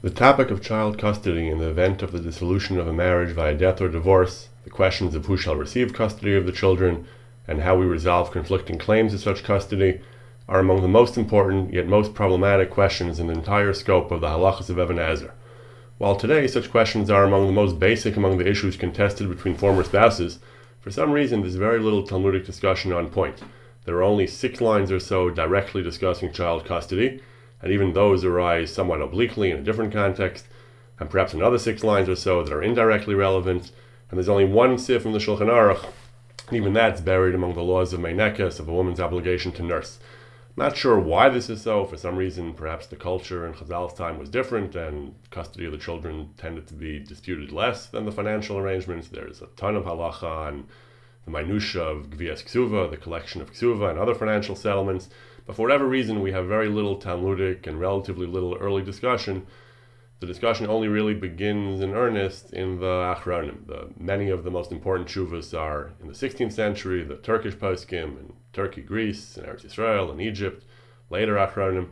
The topic of child custody in the event of the dissolution of a marriage via death or divorce, the questions of who shall receive custody of the children, and how we resolve conflicting claims of such custody, are among the most important yet most problematic questions in the entire scope of the halachas of Even HaEzer. While today such questions are among the most basic among the issues contested between former spouses, for some reason there's very little Talmudic discussion on point. There are only 6 lines or so directly discussing child custody, and even those arise somewhat obliquely in a different context, and perhaps another 6 lines or so that are indirectly relevant, and there's only one sif from the Shulchan Aruch, and even that's buried among the laws of Meinekes, of a woman's obligation to nurse. I'm not sure why this is so. For some reason, perhaps the culture in Chazal's time was different, and custody of the children tended to be disputed less than the financial arrangements. There's a ton of halacha on the minutia of Gvias Ksuva, the collection of Ksuva, and other financial settlements. But for whatever reason, we have very little Talmudic and relatively little early discussion. The discussion only really begins in earnest in the Achronim. Many of the most important shuvas are in the 16th century, the Turkish poskim, in Turkey, Greece, in Eretz Yisrael, in Egypt, later Achronim.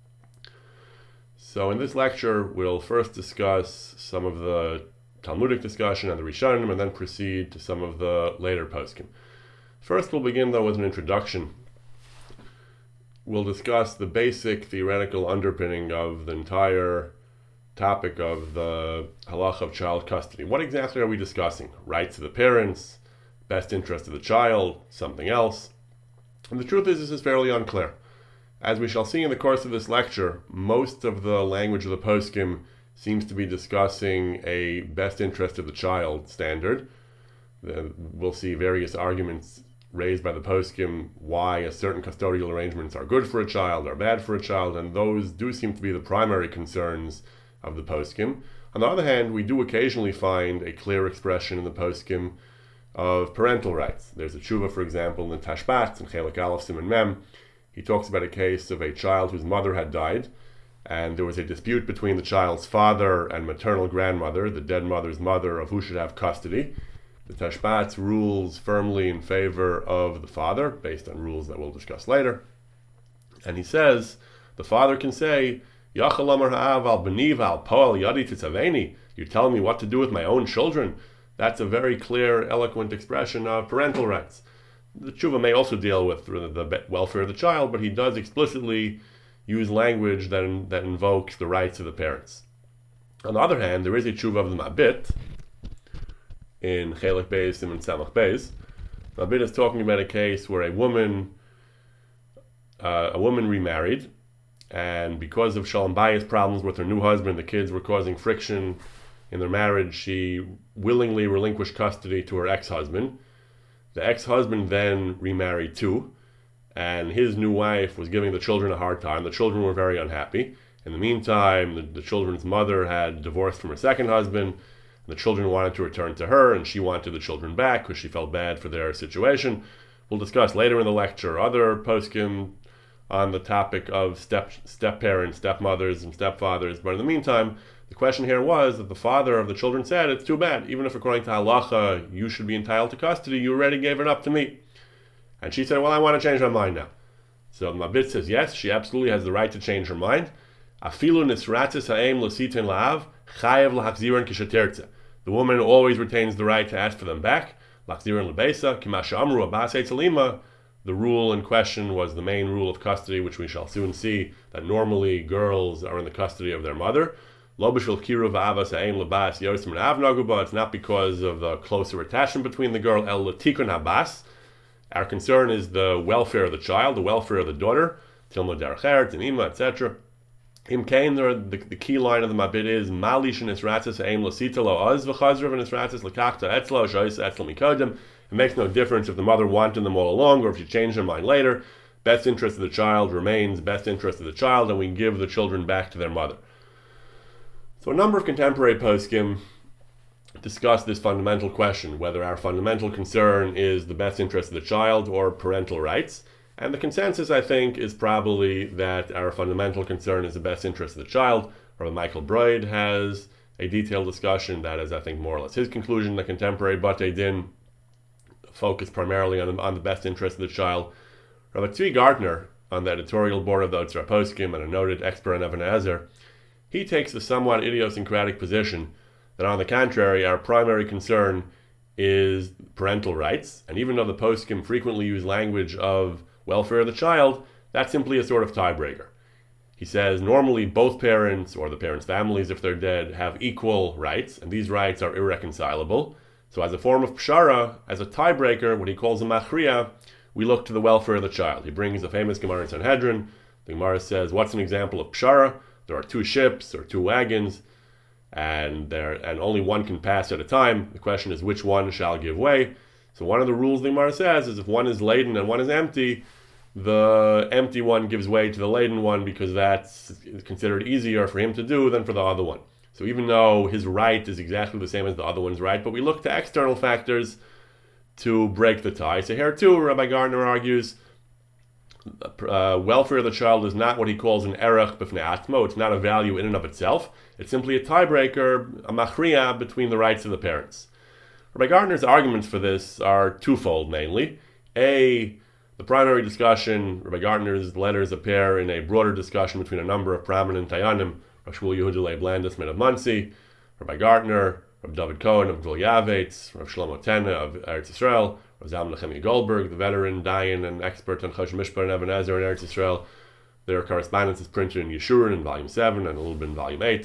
So in this lecture, we'll first discuss some of the Talmudic discussion and the Rishonim, and then proceed to some of the later poskim. First, we'll begin, though, with an introduction. We'll discuss the basic theoretical underpinning of the entire topic of the halacha of child custody. What exactly are we discussing? Rights of the parents, best interest of the child, something else? And the truth is, this is fairly unclear. As we shall see in the course of this lecture, most of the language of the poskim seems to be discussing a best interest of the child standard. We'll see various arguments raised by the poskim why a certain custodial arrangements are good for a child or bad for a child, and those do seem to be the primary concerns of the poskim. On the other hand, we do occasionally find a clear expression in the poskim of parental rights. There's a tshuva, for example, in the Tashbat, in Chelik Aleph Siman Mem. He talks about a case of a child whose mother had died, and there was a dispute between the child's father and maternal grandmother, the dead mother's mother, of who should have custody. The Tashbat rules firmly in favor of the father, based on rules that we'll discuss later. And he says, the father can say, Yachal amar ha'av al b'niv al po'al yadi titzaveni. You're telling me what to do with my own children? That's a very clear, eloquent expression of parental rights. The tshuva may also deal with the welfare of the child, but he does explicitly use language that invokes the rights of the parents. On the other hand, there is a tshuva of the Mabit, in Chelik Beis and Samach Beis. Mabit is talking about a case where a woman remarried, and because of Shalom Bayis problems with her new husband, the kids were causing friction in their marriage, she willingly relinquished custody to her ex-husband. The ex-husband then remarried too, and his new wife was giving the children a hard time. The children were very unhappy. In the meantime, the children's mother had divorced from her second husband. The children wanted to return to her, and she wanted the children back because she felt bad for their situation. We'll discuss later in the lecture other poskim on the topic of step-parents, stepmothers, and stepfathers. But in the meantime, the question here was that the father of the children said, it's too bad. Even if according to halacha you should be entitled to custody, you already gave it up to me. And she said, well, I want to change my mind now. So Mabit says, yes, she absolutely has the right to change her mind. Afilu nisratzis ha'em l'sitin la'av, chayev l'hachziran kishatertze. The woman always retains the right to ask for them back. L'chziran l'beisa, kimasha amru abbas eitzalima. The rule in question was the main rule of custody, which we shall soon see, that normally girls are in the custody of their mother. Lo b'shul kiruv avas ha'em l'bas yosim and avnaguba. It's not because of the closer attachment between the girl, el l'tikun habas. Our concern is the welfare of the child, the welfare of the daughter, tilma dercher, tinima, etc. Im Kain, the key line of the Mabit is Malish nisratzis aim lasita lo az v'chazrav nisratzis lekachta etzlo shoyis etzlo mikodim. It makes no difference if the mother wanted them all along or if she changed her mind later. Best interest of the child remains best interest of the child, and we give the children back to their mother. So a number of contemporary poskim discuss this fundamental question, whether our fundamental concern is the best interest of the child or parental rights. And the consensus, I think, is probably that our fundamental concern is the best interest of the child. Rabbi Michael Broid has a detailed discussion that is, I think, more or less his conclusion. The contemporary Batei Din focus primarily on the best interest of the child. Rabbi Tzvi Gartner, on the editorial board of the Otzar Poskim and a noted expert on Even HaEzer, He takes the somewhat idiosyncratic position that, on the contrary, our primary concern is parental rights, and even though the poskim frequently use language of welfare of the child, that's simply a sort of tiebreaker. He says normally both parents, or the parents' families if they're dead, have equal rights, and these rights are irreconcilable. So as a form of pshara, as a tiebreaker, what he calls a machriya, we look to the welfare of the child. He brings the famous Gemara in Sanhedrin. The Gemara says, what's an example of pshara? There are 2 ships or 2 wagons, and only one can pass at a time. The question is, which one shall give way? So one of the rules the Gemara says is if one is laden and one is empty, the empty one gives way to the laden one because that's considered easier for him to do than for the other one. So even though his right is exactly the same as the other one's right, but we look to external factors to break the tie. So here too, Rabbi Gardner argues, welfare of the child is not what he calls an erech b'fnei atmo. It's not a value in and of itself. It's simply a tiebreaker, a machriya between the rights of the parents. Rabbi Gardner's arguments for this are twofold mainly. The primary discussion, Rabbi Gardner's letters appear in a broader discussion between a number of prominent Dayanim, Rav Shmuel Yehuda Leib Landis, Min of Muncie, Rabbi Gardner, Rabbi David Cohen of Gvul Yavetz, Rav Shlomo Tena of Eretz Yisrael, Rav Zalman Nechemia Goldberg, the veteran Dayan and expert on Choshen Mishpah and Even Ezer in Eretz Yisrael. Their correspondence is printed in Yeshurun in Volume 7 and a little bit in Volume 8.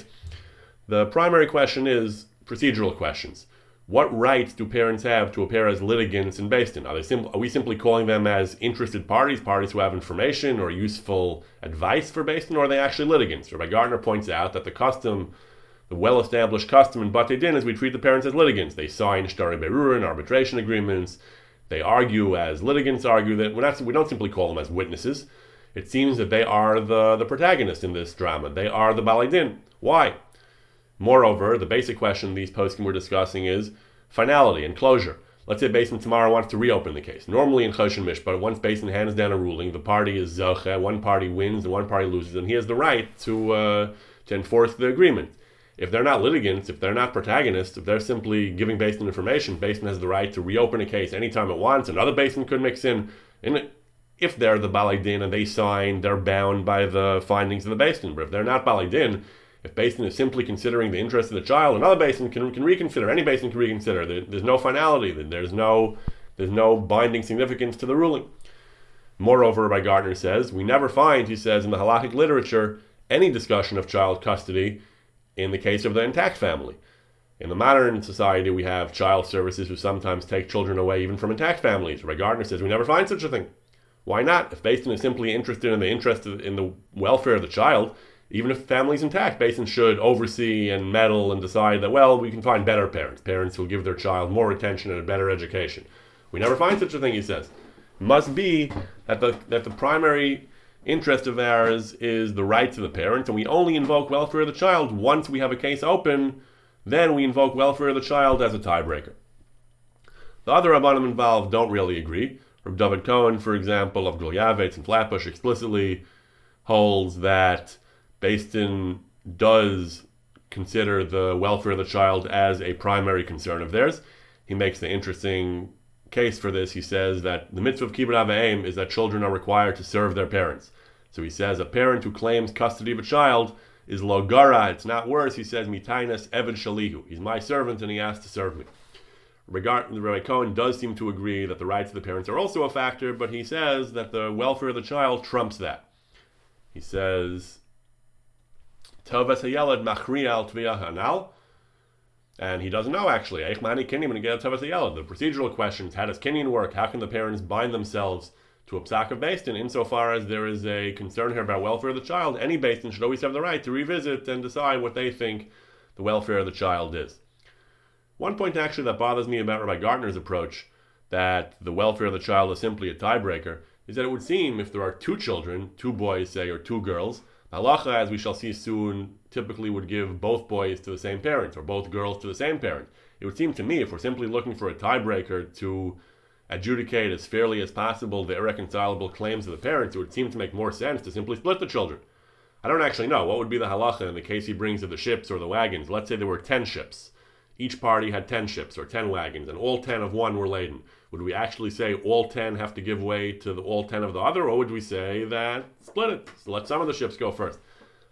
The primary question is procedural questions. What rights do parents have to appear as litigants in Beis Din? Are we simply calling them as interested parties who have information or useful advice for Beis Din, or are they actually litigants? Rabbi Gardner points out that the well-established custom in Batei Din is we treat the parents as litigants. They sign shtarei berurin, arbitration agreements. They argue as litigants argue. That we don't simply call them as witnesses. It seems that they are the protagonists in this drama. They are the Balei Din. Why? Moreover, the basic question these poskim were discussing is finality and closure. Let's say Beis Din tomorrow wants to reopen the case. Normally in Choshen Mishpah, once Beis Din hands down a ruling, the party is zoche, one party wins and one party loses, and he has the right to enforce the agreement. If they're not litigants, if they're not protagonists, if they're simply giving Beis Din information, Beis Din has the right to reopen a case anytime it wants. Another Beis Din could mix in. And if they're the Balei Din and they sign, they're bound by the findings of the Beis Din. But if they're not Balei Din, if Beis Din is simply considering the interest of the child, another Beis Din can reconsider. Any Beis Din can reconsider. There's no finality. There's no binding significance to the ruling. Moreover, Rabbi Gardner says, we never find, he says, in the halakhic literature, any discussion of child custody in the case of the intact family. In the modern society, we have child services who sometimes take children away even from intact families. Rabbi Gardner says we never find such a thing. Why not? If Beis Din is simply interested in the welfare of the child, even if the family's intact, Beis Din should oversee and meddle and decide that, well, we can find better parents who'll give their child more attention and a better education. We never find such a thing, he says. It must be that the primary interest of ours is the rights of the parents, and we only invoke welfare of the child once we have a case open. Then we invoke welfare of the child as a tiebreaker. The other Rabbanim involved don't really agree. Rabbi David Cohen, for example, of Gvul Yavetz and Flatbush, explicitly holds that Beis Din does consider the welfare of the child as a primary concern of theirs. He makes the interesting case for this. He says that the mitzvah of kibbud av v'em is that children are required to serve their parents. So he says a parent who claims custody of a child is lo gara, it's not worse. He says mitainas eved shalihu. He's my servant and he has to serve me. Rabbi Cohen does seem to agree that the rights of the parents are also a factor, but he says that the welfare of the child trumps that. He says tovas hayelad machriya al tviyah hanal. And he doesn't know actually. The procedural questions, how does kinyan work? How can the parents bind themselves to a psak of Beis Din? Insofar as there is a concern here about welfare of the child, any Beis Din should always have the right to revisit and decide what they think the welfare of the child is. One point actually that bothers me about Rabbi Gardner's approach, that the welfare of the child is simply a tiebreaker, is that it would seem if there are 2 children, 2 boys say, or 2 girls, halacha, as we shall see soon, typically would give both boys to the same parent or both girls to the same parent. It would seem to me, if we're simply looking for a tiebreaker to adjudicate as fairly as possible the irreconcilable claims of the parents, it would seem to make more sense to simply split the children. I don't actually know. What would be the halacha in the case he brings of the ships or the wagons? Let's say there were 10 ships. Each party had 10 ships or 10 wagons, and all 10 of one were laden. Would we actually say all 10 have to give way to all 10 of the other, or would we say that split it, so let some of the ships go first?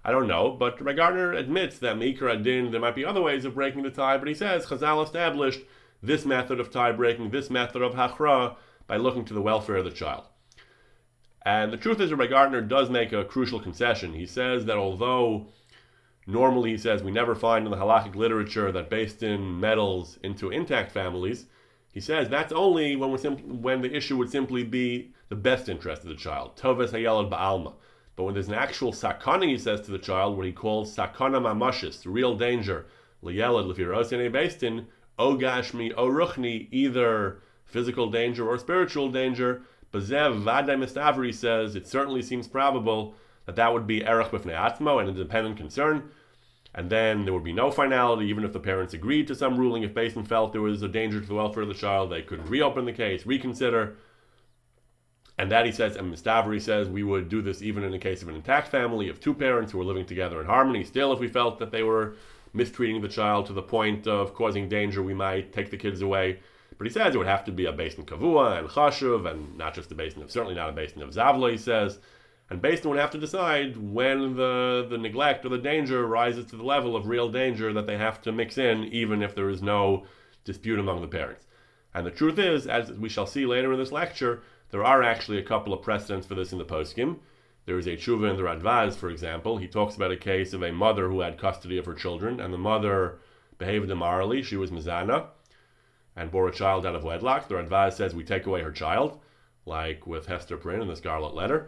I don't know, but Rabbi Gardner admits that Meikar Adin, there might be other ways of breaking the tie, but he says Chazal established this method of tie breaking, this method of hachra, by looking to the welfare of the child. And the truth is, Rabbi Gardner does make a crucial concession. He says that although normally, he says, we never find in the halachic literature that Beis Din meddles into intact families, he says that's only when the issue would simply be the best interest of the child, Toves hayelad ba'alma. But when there's an actual sakana, he says to the child, what he calls sakana mamashis, real danger, liyelad lefirosene Beis Din, o gashmi, o ruchni, either physical danger or spiritual danger, Bazev Vadai Mistavri says it certainly seems probable that would be erech b'fnei atzmo, an independent concern, and then there would be no finality, even if the parents agreed to some ruling. If Beis Din felt there was a danger to the welfare of the child, they could reopen the case, reconsider. And that, he says, and Mistavri says, we would do this even in the case of an intact family of two parents who were living together in harmony. Still, if we felt that they were mistreating the child to the point of causing danger, we might take the kids away. But he says it would have to be a Beis Din Kavua and Chashuv, and not just a Beis Din of, certainly not a Beis Din of Zavla, he says. And Beis Din would have to decide when the neglect or the danger rises to the level of real danger that they have to mix in, even if there is no dispute among the parents. And the truth is, as we shall see later in this lecture, there are actually a couple of precedents for this in the poskim. There is a tshuva in the Radvaz, for example. He talks about a case of a mother who had custody of her children, and the mother behaved immorally. She was mizana and bore a child out of wedlock. The Radvaz says we take away her child, like with Hester Prynne in the Scarlet Letter.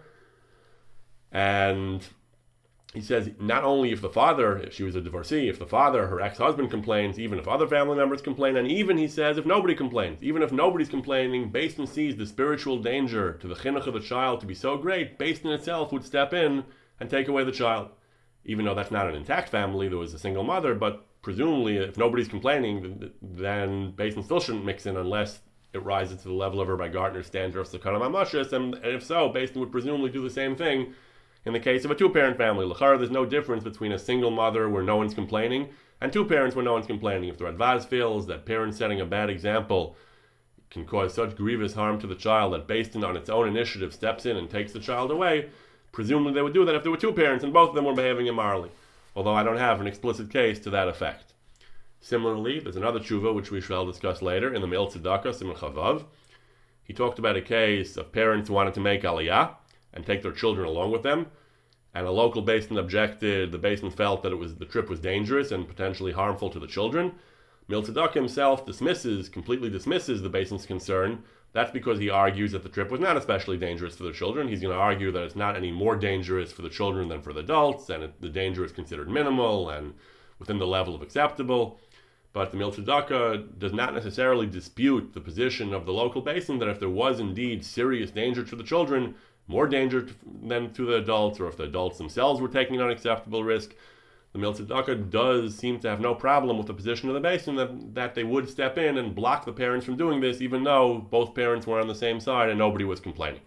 And he says not only if the father, if she was a divorcee, if the father, her ex-husband, complains, even if other family members complain, and even, he says, if nobody complains, even if nobody's complaining, Beis Din sees the spiritual danger to the chinuch of the child to be so great, Beis Din itself would step in and take away the child. Even though that's not an intact family, there was a single mother, but presumably if nobody's complaining, then Beis Din still shouldn't mix in unless it rises to the level of Rabbi Gardner's standard of Sakana Mamashis, and if so, Beis Din would presumably do the same thing in the case of a two-parent family. L'chara, there's no difference between a single mother where no one's complaining and two parents where no one's complaining. If the Radvaz feels that parents setting a bad example can cause such grievous harm to the child that Beis Din on its own initiative steps in and takes the child away, presumably they would do that if there were two parents and both of them were behaving immorally, although I don't have an explicit case to that effect. Similarly, there's another tshuva which we shall discuss later in the Me'il Tzedakah, Siman Chavav. He talked about a case of parents who wanted to make aliyah and take their children along with them, and a local Beis Din objected. The Beis Din felt that the trip was dangerous and potentially harmful to the children. Me'il Tzedakah himself completely dismisses the Beis Din's concern. That's because he argues that the trip was not especially dangerous for the children. He's going to argue that it's not any more dangerous for the children than for the adults, and the danger is considered minimal and within the level of acceptable. But the Me'il Tzedakah does not necessarily dispute the position of the local Beis Din that if there was indeed serious danger to the children, more danger than to the adults, or if the adults themselves were taking an unacceptable risk, the Me'il Tzedakah does seem to have no problem with the position of the Beis Din that they would step in and block the parents from doing this, even though both parents were on the same side and nobody was complaining.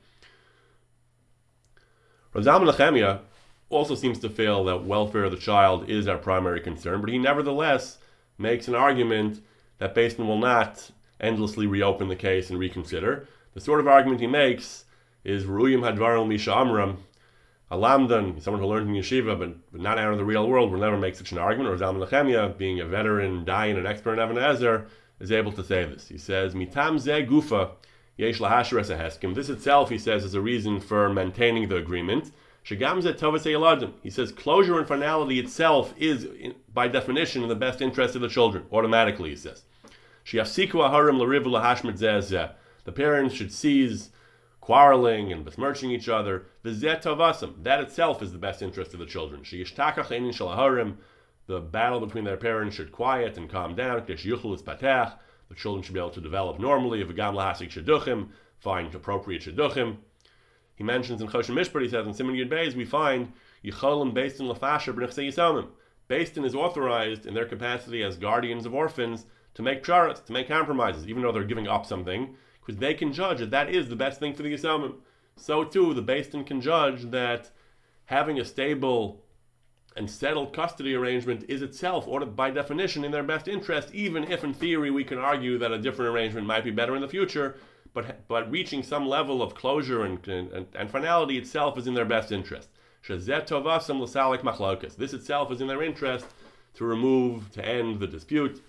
Rav Zalman Nechemia also seems to feel that welfare of the child is our primary concern, but he nevertheless makes an argument that Beis Din will not endlessly reopen the case and reconsider. The sort of argument he makes is Ruyim Hadvarim Misha Amram. A lamdan, someone who learned in yeshiva but not out in the real world, will never make such an argument. Or Zalman Nechemia, being a veteran, dayan, and expert in Even Ezer, is able to say this. He says, Mitam ze gufa yesh lahashras heskim. This itself, he says, is a reason for maintaining the agreement. Shegam ze tovas hayeladim. He says closure and finality itself is, by definition, in the best interest of the children. Automatically, he says. Sheyafsiku aharim l'riv lahashmet zeh. The parents should cease quarreling and besmirching each other. That itself is the best interest of the children. The battle between their parents should quiet and calm down. The children should be able to develop normally. Find appropriate shidduchim. He mentions in Choshen Mishpat, he says in Siman Yud Beis, we find Yicholim Beis Din Lefasher B'nechsei Yisomim. Beis Din is authorized in their capacity as guardians of orphans to make psharas, to make compromises, even though they're giving up something, because they can judge that is the best thing for the Yisomim. So too, the Beis Din can judge that having a stable and settled custody arrangement is itself, or by definition, in their best interest, even if in theory we can argue that a different arrangement might be better in the future, but reaching some level of closure and finality itself is in their best interest. shezet tovasam l'salik machlokas. This itself is in their interest to end the dispute.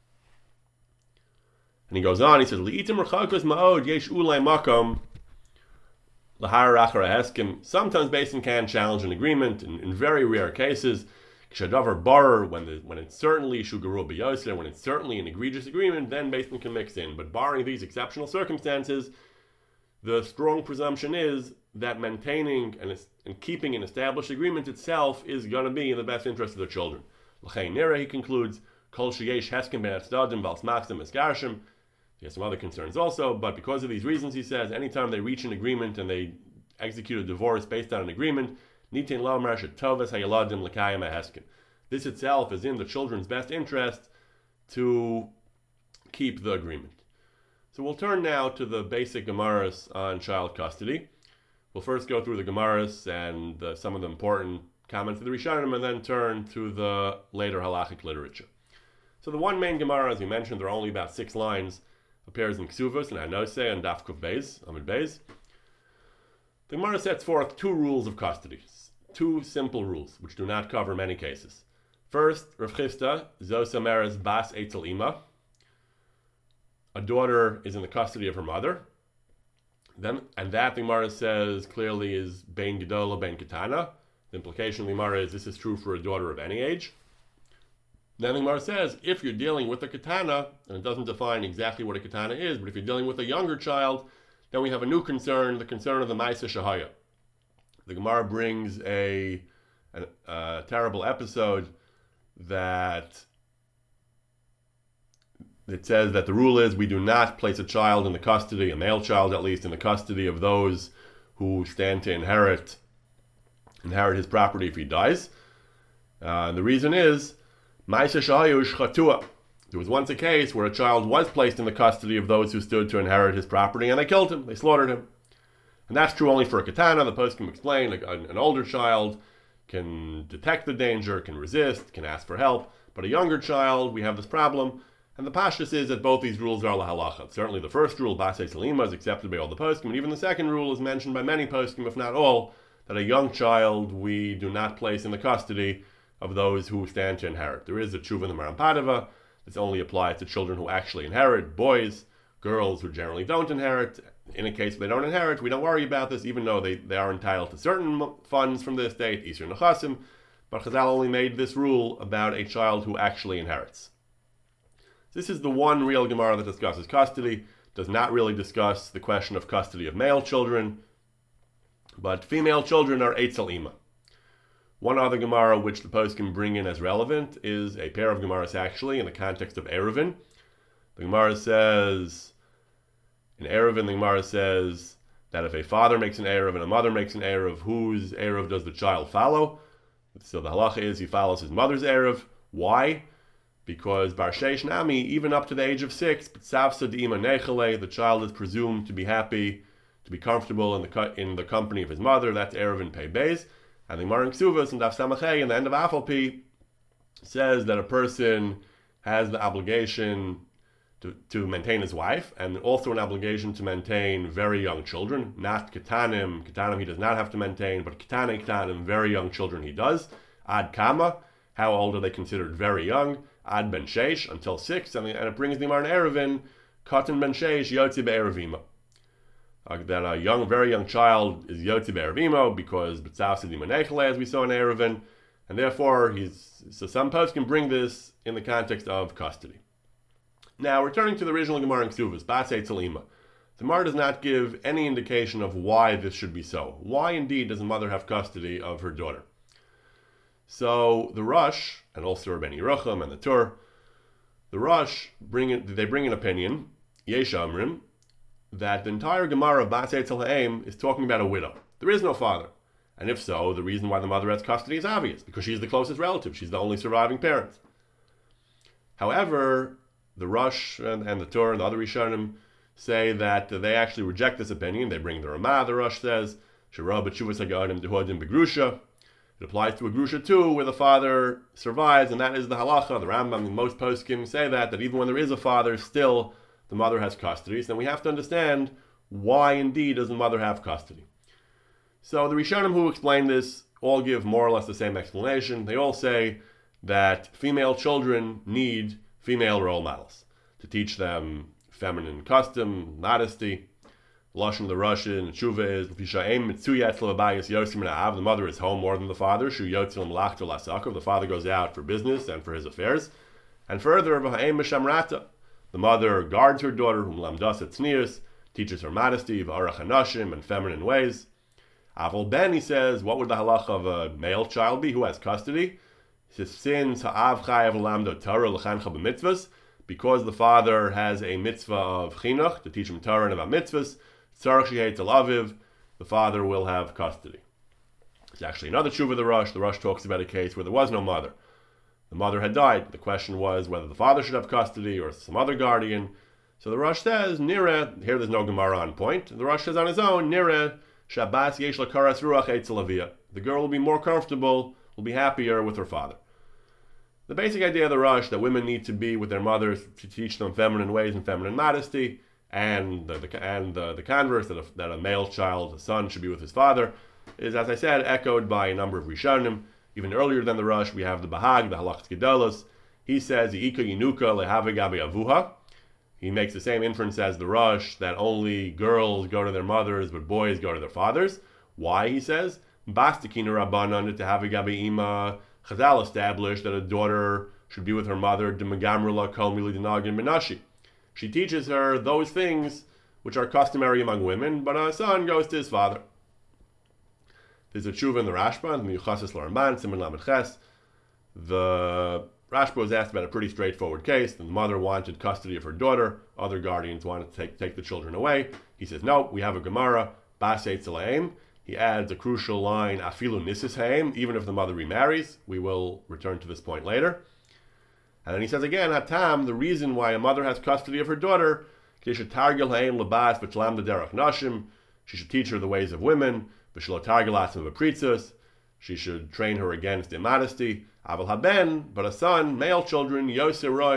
And he goes on, he says, Li'itim rechakos ma'od yesh ulay makom l'har achar heskim. Sometimes Beis can challenge an agreement in very rare cases. K'shadavar barer, when it's certainly shugaru b'yoseh, when it's certainly an egregious agreement, then Beis can mix in. But barring these exceptional circumstances, the strong presumption is that maintaining and keeping an established agreement itself is going to be in the best interest of the children. L'chein nira, he concludes, kol sheyesh heskim ben atzdadim v'al smachsim esgarshim. He has some other concerns also, but because of these reasons, he says, anytime they reach an agreement and they execute a divorce based on an agreement, nitin lomar shetovas hayaladim l'kayim heskim. This itself is in the children's best interest to keep the agreement. So we'll turn now to the basic Gemaras on child custody. We'll first go through the Gemaras and some of the important comments of the Rishonim, and then turn to the later halachic literature. So the one main Gemara, as we mentioned, there are only about 6 lines, appears in Ksuvos and Anose and Daf Kuf Beis, Amud Beis. The Gemara sets forth 2 rules of custody, 2 simple rules, which do not cover many cases. First, Rav Chisda, Zos Ameres Bas Eitzel Ima. A daughter is in the custody of her mother. And that the Gemara says clearly is Bein Gedola, Bein Ketana. The implication of the Gemara is this is true for a daughter of any age. Then the Gemara says, if you're dealing with a Ketana, and it doesn't define exactly what a Ketana is, but if you're dealing with a younger child, then we have a new concern, the concern of the Maisa Shahaya. The Gemara brings a terrible episode that it says that the rule is we do not place a child in the custody, a male child at least, in the custody of those who stand to inherit his property if he dies. The reason is, Ma'aseh shahayu shchatua. There was once a case where a child was placed in the custody of those who stood to inherit his property, and they killed him, they slaughtered him. And that's true only for a ketana. The post can explain an older child can detect the danger, can resist, can ask for help, but a younger child, we have this problem. And the pashtus is that both these rules are lahalacha. Certainly the first rule, Basei Salima, is accepted by all the poskim, and even the second rule is mentioned by many poskim, if not all, that a young child we do not place in the custody of those who stand to inherit. There is a tshuva in the Maram Padava. This only applies to children who actually inherit, boys, girls who generally don't inherit. In a case where they don't inherit, we don't worry about this, even though they are entitled to certain funds from the estate, Isur Nechasim, but Chazal only made this rule about a child who actually inherits. This is the one real Gemara that discusses custody, does not really discuss the question of custody of male children, but female children are Eitzel Ima. One other Gemara which the post can bring in as relevant is a pair of Gemaras actually in the context of Eruvin. The Gemara says, in Eruvin the Gemara says that if a father makes an Eruv and a mother makes an Eruv, whose Eruv does the child follow? So the halacha is he follows his mother's Eruv. Why? Because Bar Sheish Nami, even up to the age of 6, the child is presumed to be happy, to be comfortable in the company of his mother. That's Eruvin Pei Beis. And the Gemara in Ksuvos and Daf Samachay in the end of Afalpi says that a person has the obligation to maintain his wife, and also an obligation to maintain very young children, not Ketanim. Ketanim he does not have to maintain, but Ketanim, very young children he does. Ad Kama, how old are they considered very young? Ad Ben Sheish, until 6, and it brings the Gemara in Eruvin, Katan Ben Sheish, Yotzi Be'eruvima. That a very young child is Yotzi Be'eruvimo because B'tzav Sidim Anechele, as we saw in Eruvin, and therefore so some posts can bring this in the context of custody. Now, returning to the original Gemara in Ksuvos, Basei Tzalima, the Gemara does not give any indication of why this should be so. Why indeed does a mother have custody of her daughter? So the Rosh, and also Rabbeinu Yerucham and the Tur, the Rosh bring an opinion, Yesh Amrim, that the entire Gemara of Basei Tzalhaim is talking about a widow. There is no father. And if so, the reason why the mother has custody is obvious, because she's the closest relative. She's the only surviving parent. However, the Rosh and the Tur and the other Rishonim say that they actually reject this opinion. They bring the Ramah, the Rosh says, Shirah b'tshuvas hagadim dehodim begrusha. It applies to a grusha too, where the father survives, and that is the halacha. The Rambam and most poskim say that even when there is a father, still the mother has custody. So we have to understand why indeed does the mother have custody. So the Rishonim who explain this all give more or less the same explanation. They all say that female children need female role models to teach them feminine custom, modesty. Lashon the Russian tshuva is the mother is home more than the father. The father goes out for business and for his affairs. And further, the mother guards her daughter, whom lamdas etznius, teaches her modesty, v'arach hanashim, and feminine ways. Aval ben, he says, what would the halacha of a male child be who has custody? He says, since ha'av chayav lamdo Torah l'chancha b'mitzvahs, because the father has a mitzvah of chinuch to teach him Torah and about mitzvahs, tzarach sheyeh tel aviv, the father will have custody. It's actually another tshuva of the Rosh. The Rosh talks about a case where there was no mother. The mother had died. The question was whether the father should have custody or some other guardian. So the Rosh says, Nira, here there's no Gemara on point. The Rosh says on his own, Nira, Shabbas yesh lakaras ruach etzel aviyah. The girl will be more comfortable, will be happier with her father. The basic idea of the Rosh that women need to be with their mothers to teach them feminine ways and feminine modesty, and the converse that a male child, a son, should be with his father, is, as I said, echoed by a number of Rishonim. Even earlier than the Rosh, we have the Bahag, the Halachas Gedolos. He says, Ika yinuka lehave gabi avuha. He makes the same inference as the Rosh, that only girls go to their mothers, but boys go to their fathers. Why, he says? Bastikina rabbanan to have a gabi ima. Chazal established that a daughter should be with her mother. D'megamrula kol mili dinagin menashi. She teaches her those things which are customary among women, but a son goes to his father. There's a tshuva in the Rashba, in the Yuchasis L'Ramban, Siman Lamed Ches. The Rashba was asked about a pretty straightforward case. The mother wanted custody of her daughter. Other guardians wanted to take the children away. He says, no, we have a Gemara, Bas Eitzel Haim. He adds a crucial line, Afilu Nisis Haim, even if the mother remarries. We will return to this point later. And then he says again, Hatam, the reason why a mother has custody of her daughter, she should targil Haim Labas B'Shlam de Derech Nashim. She should teach her the ways of women. She should train her against immodesty. Aval haben, but a son, male children, they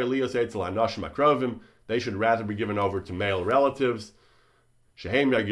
should rather be given over to male relatives. They should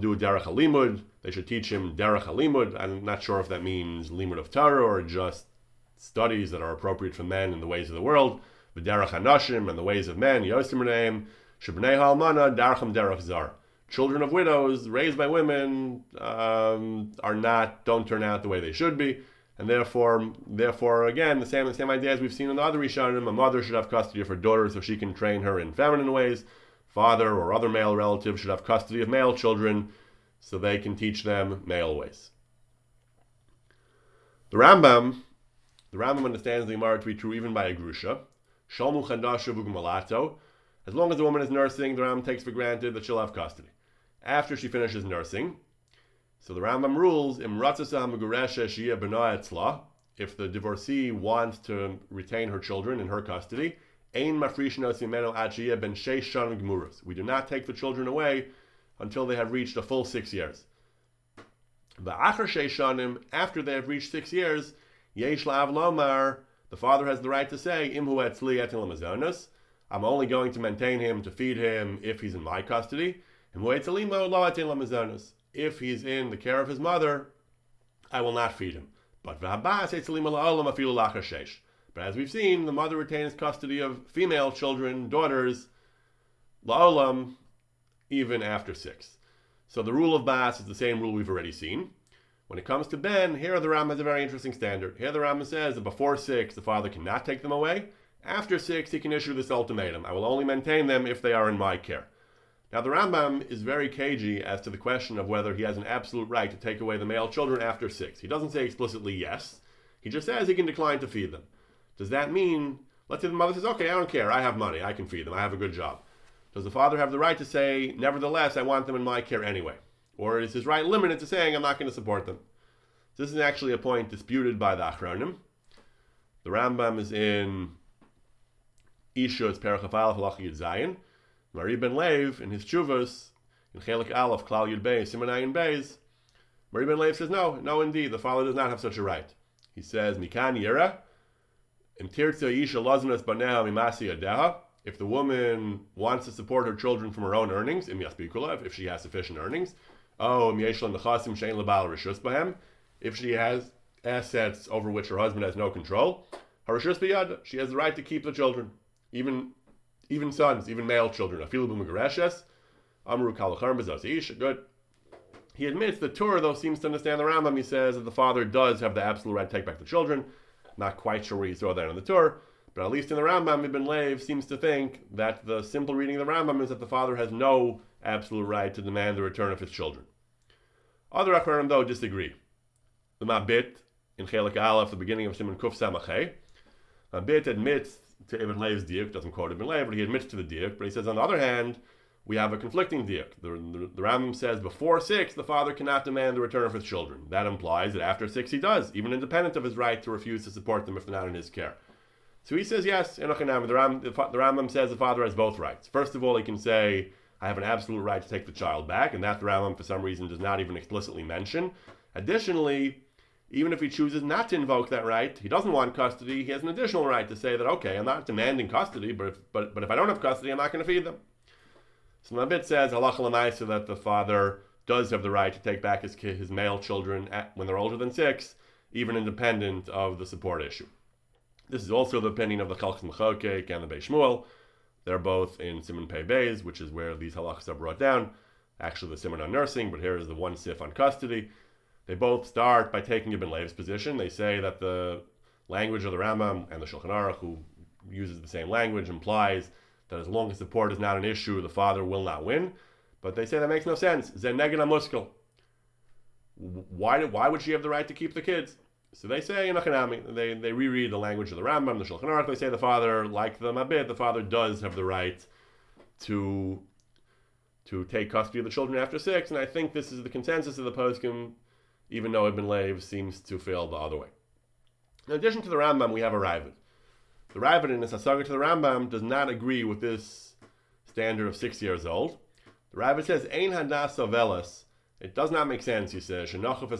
teach him derech halimud. I'm not sure if that means limud of Torah or just studies that are appropriate for men in the ways of the world. Derech hanashim, and the ways of men. Yosim reneim, shebnei halmana darcham derech zar. Children of widows raised by women don't turn out the way they should be, and therefore again the same idea as we've seen in the other Rishonim. A mother should have custody of her daughter so she can train her in feminine ways. Father or other male relatives should have custody of male children so they can teach them male ways. The Rambam understands the Gemara to be true even by a grusha. Shalmu chandasha v'gumalato. As long as the woman is nursing, the Rambam takes for granted that she'll have custody. After she finishes nursing, so the Rambam rules, if the divorcee wants to retain her children in her custody, we do not take the children away until they have reached a full 6 years. After they have reached 6 years, the father has the right to say, I'm only going to maintain him, to feed him, if he's in my custody. If he's in the care of his mother, I will not feed him. But as we've seen, the mother retains custody of female children, daughters, la'olam, even after 6. So the rule of Bas is the same rule we've already seen. When it comes to Ben, here the Rambam has a very interesting standard. Here the Rambam says that before 6, the father cannot take them away. After 6, he can issue this ultimatum. I will only maintain them if they are in my care. Now the Rambam is very cagey as to the question of whether he has an absolute right to take away the male children after 6. He doesn't say explicitly yes. He just says he can decline to feed them. Does that mean, let's say the mother says, okay, I don't care, I have money, I can feed them, I have a good job. Does the father have the right to say, nevertheless, I want them in my care anyway? Or is his right limited to saying, I'm not going to support them? This is actually a point disputed by the Achronim. The Rambam is in Ishus Perach Aleph Halacha Yud Zayin. Mari ben Lev, in his Tshuvos, in Chelik Aleph, Klal Yud Beis, Siman Ayin Beis, Mari ben Lev says, no, indeed, the father does not have such a right. He says, Mikan Yera, in Tirtza Isha Laznas Baneha Mimasi Adeha, if the woman wants to support her children from her own earnings, Im Yaspikula, if she has sufficient earnings, if she has assets over which her husband has no control, harashus biyada, she has the right to keep the children, even sons, even male children. Afilu b'megareshes, amru kalachar b'zos ish. Good. He admits that Torah, though, seems to understand the Rambam. He says that the father does have the absolute right to take back the children. Not quite sure where he saw that in the Torah, but at least in the Rambam, Ibn Lev seems to think that the simple reading of the Rambam is that the father has no absolute right to demand the return of his children. Other Acharonim, though, disagree. The Mabit, in Chelik Aleph, the beginning of Siman Kuf Samachay, Mabit admits to Ibn Lev's diuk, doesn't quote Ibn Lev, but he admits to the diuk, but he says, on the other hand, we have a conflicting diuk. The Rambam says before 6, the father cannot demand the return of his children. That implies that after 6 he does, even independent of his right to refuse to support them if they're not in his care. So he says yes, the Rambam says the father has both rights. First of all, he can say, I have an absolute right to take the child back, and that the Rambam for some reason does not even explicitly mention. Additionally, even if he chooses not to invoke that right, he doesn't want custody, he has an additional right to say that, okay, I'm not demanding custody, but if I don't have custody, I'm not going to feed them. So Mabit says, halacha l'maisa, that the father does have the right to take back his male children when they're older than 6, even independent of the support issue. This is also the opinion of the Chalchas Mechokek and the Beis Shmuel. They're both in Siman Pei Beis, which is where these halachas are brought down. Actually, the Siman on nursing, but here is the one sif on custody. They both start by taking Ibn Lev's position. They say that the language of the Rambam and the Shulchan Aruch, who uses the same language, implies that as long as support is not an issue, the father will not win. But they say that makes no sense. Zen neged hamuskal. Why would she have the right to keep the kids? So they say in Achanami, they reread the language of the Rambam, the Shulchan Aruch. They say the father, like the Mabit, the father does have the right to take custody of the children after 6. And I think this is the consensus of the poskim, even though Ibn Lev seems to feel the other way. In addition to the Rambam, we have a Ravid. The Ravid in his Hasaga to the Rambam does not agree with this standard of 6 years old. The Ravid says, Ein hadas velas. It does not make sense, he says, it does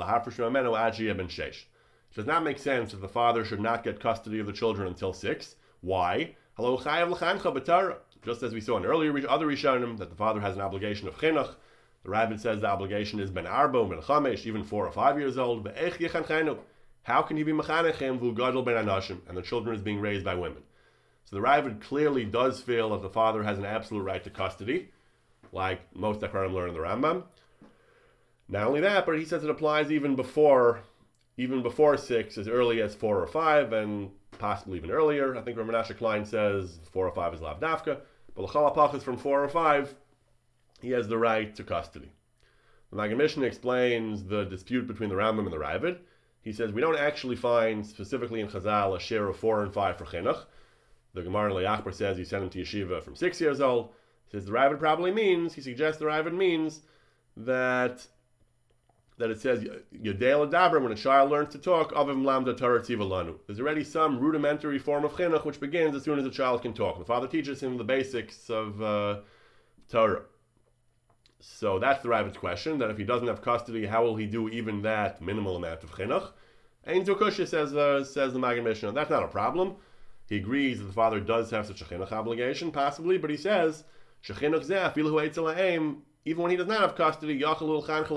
not make sense that the father should not get custody of the children until 6. Why? Just as we saw in other Rishonim, that the father has an obligation of chinuch. The Ravid says the obligation is ben arba, ben chamesh, even 4 or 5 years old. How can he be mechanechim vu gadol ben anashim, and the children is being raised by women? So the Ravid clearly does feel that the father has an absolute right to custody, like most Acharonim learn in the Rambam. Not only that, but he says it applies even before 6, as early as 4 or 5, and possibly even earlier. I think Rav Menashe Klein says 4 or 5 is lav dafka, but l'chal hapachas from 4 or 5, he has the right to custody. The Maggid Mishnah explains the dispute between the Rambam and the Ravid. He says we don't actually find specifically in Chazal a share of 4 and 5 for chinuch. The Gemara in Le'achbar says he sent him to yeshiva from 6 years old. He says the Ravid probably means, he suggests the Ravid means that it says Yodei L'daber, when a child learns to talk, Avim Lamda Torah Tziva Lanu. There's already some rudimentary form of chinuch which begins as soon as a child can talk. The father teaches him the basics of Torah. So that's the Ravid's question, that if he doesn't have custody, how will he do even that minimal amount of chinuch? Ein Zukushya says the Maggid Mishnah, that's not a problem. He agrees that the father does have such a chinuch obligation, possibly, but he says, Shechinuch zeh afilu hu eitzel ha'em, even when he does not have custody, he can do that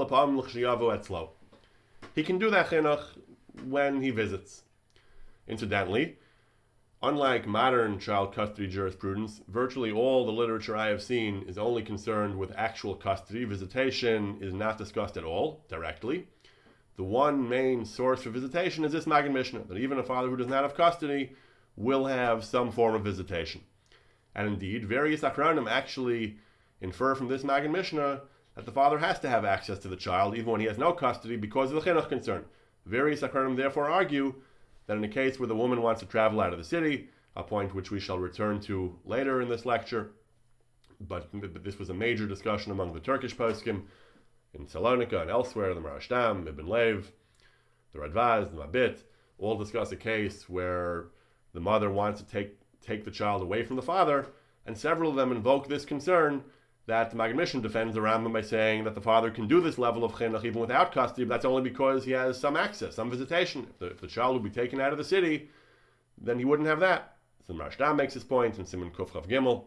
chinuch when he visits. Incidentally, unlike modern child custody jurisprudence, virtually all the literature I have seen is only concerned with actual custody. Visitation is not discussed at all, directly. The one main source for visitation is this Maggid Mishnah, that even a father who does not have custody will have some form of visitation. And indeed, various Acharonim actually infer from this Maggid Mishnah that the father has to have access to the child even when he has no custody because of the chinuch concern. Various Acharonim therefore argue that in a case where the woman wants to travel out of the city, a point which we shall return to later in this lecture, but this was a major discussion among the Turkish poskim in Salonika and elsewhere, the Marashtam, Ibn Lev, the Radvaz, the Mabit, all discuss a case where the mother wants to take the child away from the father, and several of them invoke this concern that the Maggid Mishnah defends the Rambam by saying that the father can do this level of chinuch even without custody, but that's only because he has some access, some visitation. If the child would be taken out of the city, then he wouldn't have that. So the Marashtam makes his point in Siman Kuf Chav Gimel.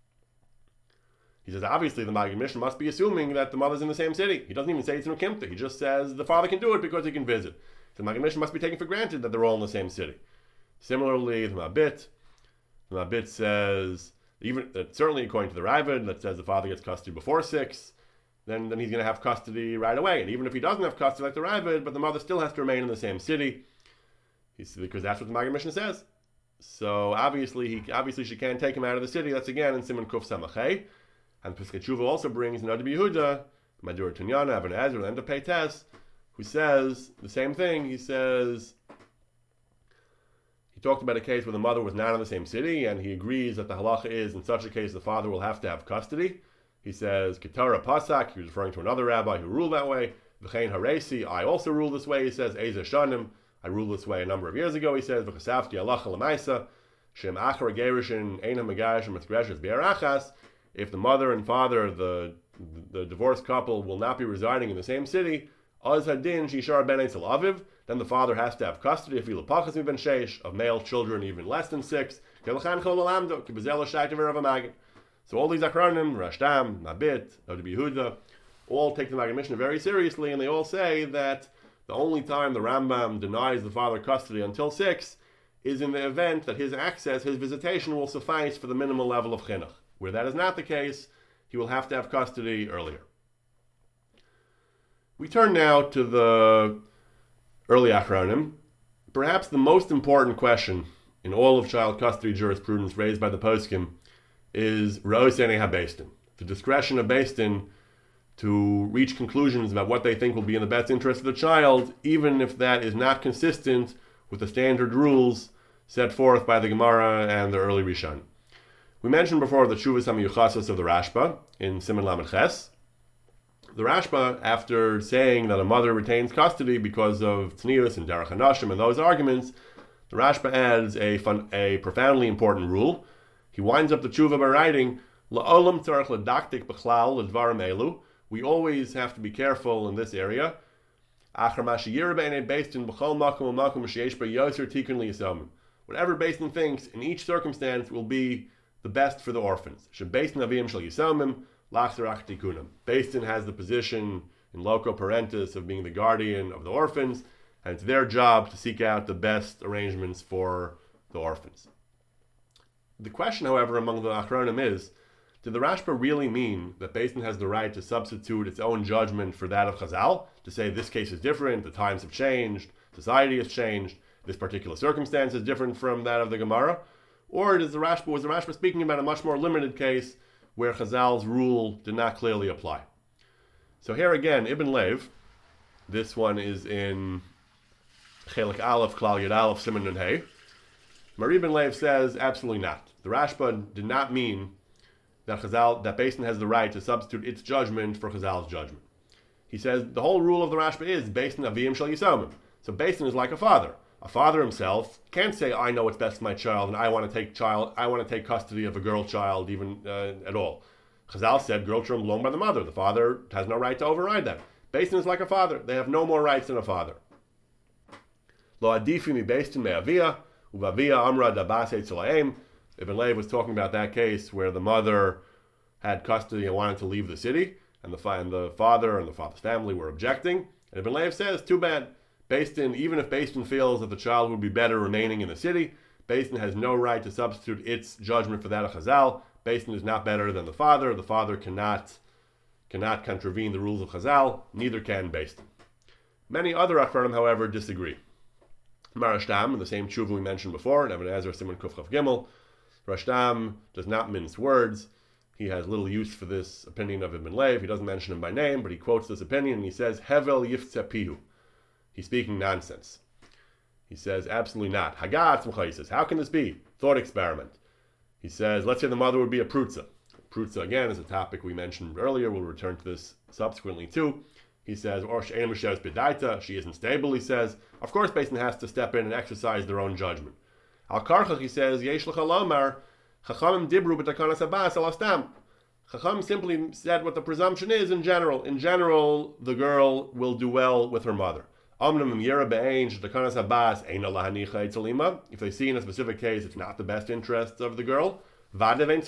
He says, obviously the Maggid Mishnah must be assuming that the mother's in the same city. He doesn't even say it's in Ukimta. He just says the father can do it because he can visit. He the Maggid Mishnah must be taken for granted that they're all in the same city. Similarly, the Mabit says, even certainly according to the Ravid, that says the father gets custody before 6, then he's going to have custody right away. And even if he doesn't have custody like the Ravid, but the mother still has to remain in the same city, because that's what the Maggid Mishnah says. So obviously she can't take him out of the city. That's again in Siman Kuf Samachay. And Pesach Tshuva also brings Nadav Yehuda, Madur Tunyana, Aben Ezra, the end of Peites, who says the same thing. He says, he talked about a case where the mother was not in the same city, and he agrees that the halacha is, in such a case, the father will have to have custody. He says, Ketara Pasak, he was referring to another rabbi who ruled that way. V'chein Haresi, I also rule this way. He says, Eza Shanim, I ruled this way a number of years ago. He says, V'chasafti halacha l'maisa, Shem achar gerishin, Einam Megash, and Mitzgreshes Be'arachas. If the mother and father, the divorced couple, will not be residing in the same city, Az Hadin Shishar Ben Eitzel Aviv, then the father has to have custody of Ilapachas Ben Sheish, of male children even less than 6. So all these Achronim, Rashtam, Mabit, Nadav Yehuda, all take the Maggid Mishnah very seriously, and they all say that the only time the Rambam denies the father custody until 6 is in the event that his access, his visitation, will suffice for the minimal level of chinuch. Where that is not the case, he will have to have custody earlier. We turn now to the early Achronim. Perhaps the most important question in all of child custody jurisprudence raised by the poskim is Ra'os Einei HaBeis Din, the discretion of Beis Din to reach conclusions about what they think will be in the best interest of the child, even if that is not consistent with the standard rules set forth by the Gemara and the early Rishon. We mentioned before the Tshuvas HaMiyuchasos of the Rashba in Siman Lamed Ches. The Rashba, after saying that a mother retains custody because of Tznius and Derech HaNashim and those arguments, the Rashba adds a profoundly important rule. He winds up the Tshuva by writing, La'olam tzarech ledaktik b'chlal ledvarim elu. We always have to be careful in this area. Whatever Beis Din thinks, in each circumstance, will be the best for the orphans. Beis Din has the position in loco parentis of being the guardian of the orphans, and it's their job to seek out the best arrangements for the orphans. The question, however, among the Achronim is, did the Rashba really mean that Beis Din has the right to substitute its own judgment for that of Chazal, to say this case is different, the times have changed, society has changed, this particular circumstance is different from that of the Gemara? Or was the Rashba speaking about a much more limited case where Chazal's rule did not clearly apply? So here again, Ibn Lev, this one is in Chelik Aleph, Klal Yud Aleph, Siman Nun Hey. Mar Ibn Lev says absolutely not. The Rashba did not mean that Beis Din has the right to substitute its judgment for Chazal's judgment. He says the whole rule of the Rashba is Beis Din Aviyim Shel Yisomim. So Beis Din is like a father. A father himself can't say, I know what's best for my child, and I want to take custody of a girl child even at all. Chazal said girl children belong by the mother. The father has no right to override that. Beis Din is like a father. They have no more rights than a father. Lo adifi mi Beis Din me'aviyah, u'vaviyah amra dabas eitzel. Ibn Lev was talking about that case where the mother had custody and wanted to leave the city, and the father and the father's family were objecting. And Ibn Lev says, too bad. Beis Din, even if Beis Din feels that the child would be better remaining in the city, Beis Din has no right to substitute its judgment for that of Chazal. Beis Din is not better than the father. The father cannot contravene the rules of Chazal. Neither can Beis Din. Many other Achronim, however, disagree. Rashtam, in the same tshuva we mentioned before, in Even HaEzer Siman Kuf Chav Gimel, Rashtam does not mince words. He has little use for this opinion of Ibn Lev. He doesn't mention him by name, but he quotes this opinion and he says, Hevel Yiftzeh Pihu. He's speaking nonsense. He says, absolutely not. Hagat Tzmucha, he says, how can this be? Thought experiment. He says, let's say the mother would be a prutza. Prutza, again, is a topic we mentioned earlier. We'll return to this subsequently too. He says, or she isn't stable, he says. Of course, Beis Din has to step in and exercise their own judgment. Al Karchach, he says, Yesh L'cha Lomar, Chachamim Dibru B'Takanas Abbas Al Astam. Chacham simply said what the presumption is in general. In general, the girl will do well with her mother. If they see in a specific case it's not the best interests of the girl, certainly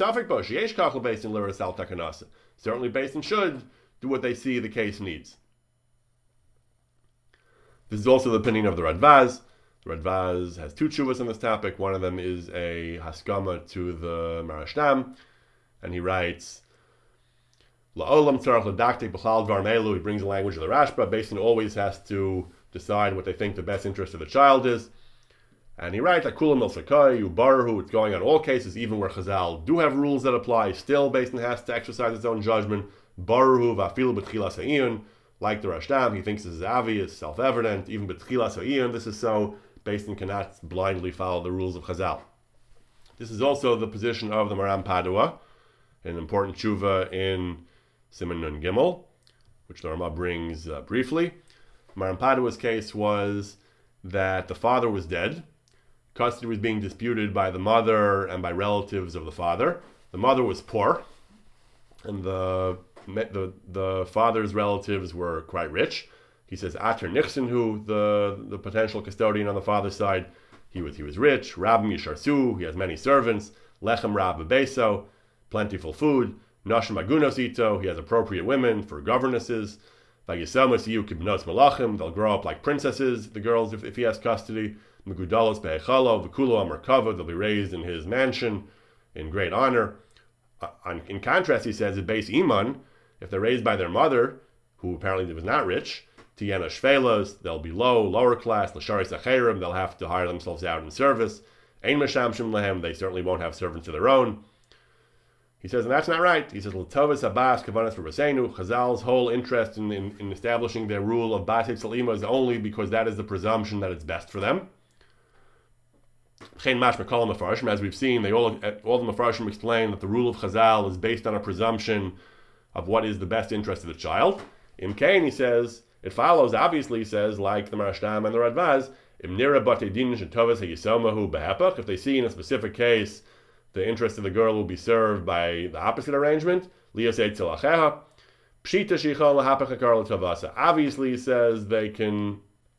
Beis Din should do what they see the case needs. This is also the opinion of the Radvaz. The Radvaz has two tshuvas on this topic. One of them is a haskama to the Marashtam, and he writes, La'olam tzarach l'daktik b'chlal dvar melu. He brings the language of the Rashba. Beis Din always has to decide what they think the best interest of the child is. And he writes, Akulam el-sakai, ubarhu, it's going on all cases, even where Chazal do have rules that apply, still Beis Din has to exercise its own judgment. Baruhu v'afilu b'tchilas ha'iyun, like the Rashtam, he thinks this is obvious, self-evident, even b'tchilas ha'iyun, this is so. Beis Din cannot blindly follow the rules of Chazal. This is also the position of the Maram Padua, an important tshuva in Siman Nun Gimel, which the Rama brings briefly. Maram Padua's case was that the father was dead. Custody was being disputed by the mother and by relatives of the father. The mother was poor, and the father's relatives were quite rich. He says, Ater Nichsenhu, the potential custodian on the father's side, he was rich. Rab Misharsu, he has many servants. Lechem Rab Bebeso, plentiful food. Nashim Agunos Ito, he has appropriate women for governesses. Vayisomas Yu Kibnos Malachim, they'll grow up like princesses, the girls, if he has custody. Megudalos Be'echalo, Vikulo Amarkava, they'll be raised in his mansion in great honor. In contrast, he says, at Beis Iman, if they're raised by their mother, who apparently was not rich, Tiyena Shvelos, they'll be lower class, L'Shari Sacherim, they'll have to hire themselves out in service. Ein Meshamshim Lehem, they certainly won't have servants of their own. He says, and that's not right. He says, L'Tovas Abbas Kavanas Rabbeinu, Chazal's whole interest in establishing their rule of Basei Salima is only because that is the presumption that it's best for them. As we've seen, all the Mefarshim explain that the rule of Chazal is based on a presumption of what is the best interest of the child. In Cain, he says, it follows, obviously, he says, like the Marashtam and the Radvaz, if they see in a specific case the interest of the girl will be served by the opposite arrangement, obviously, he says, they can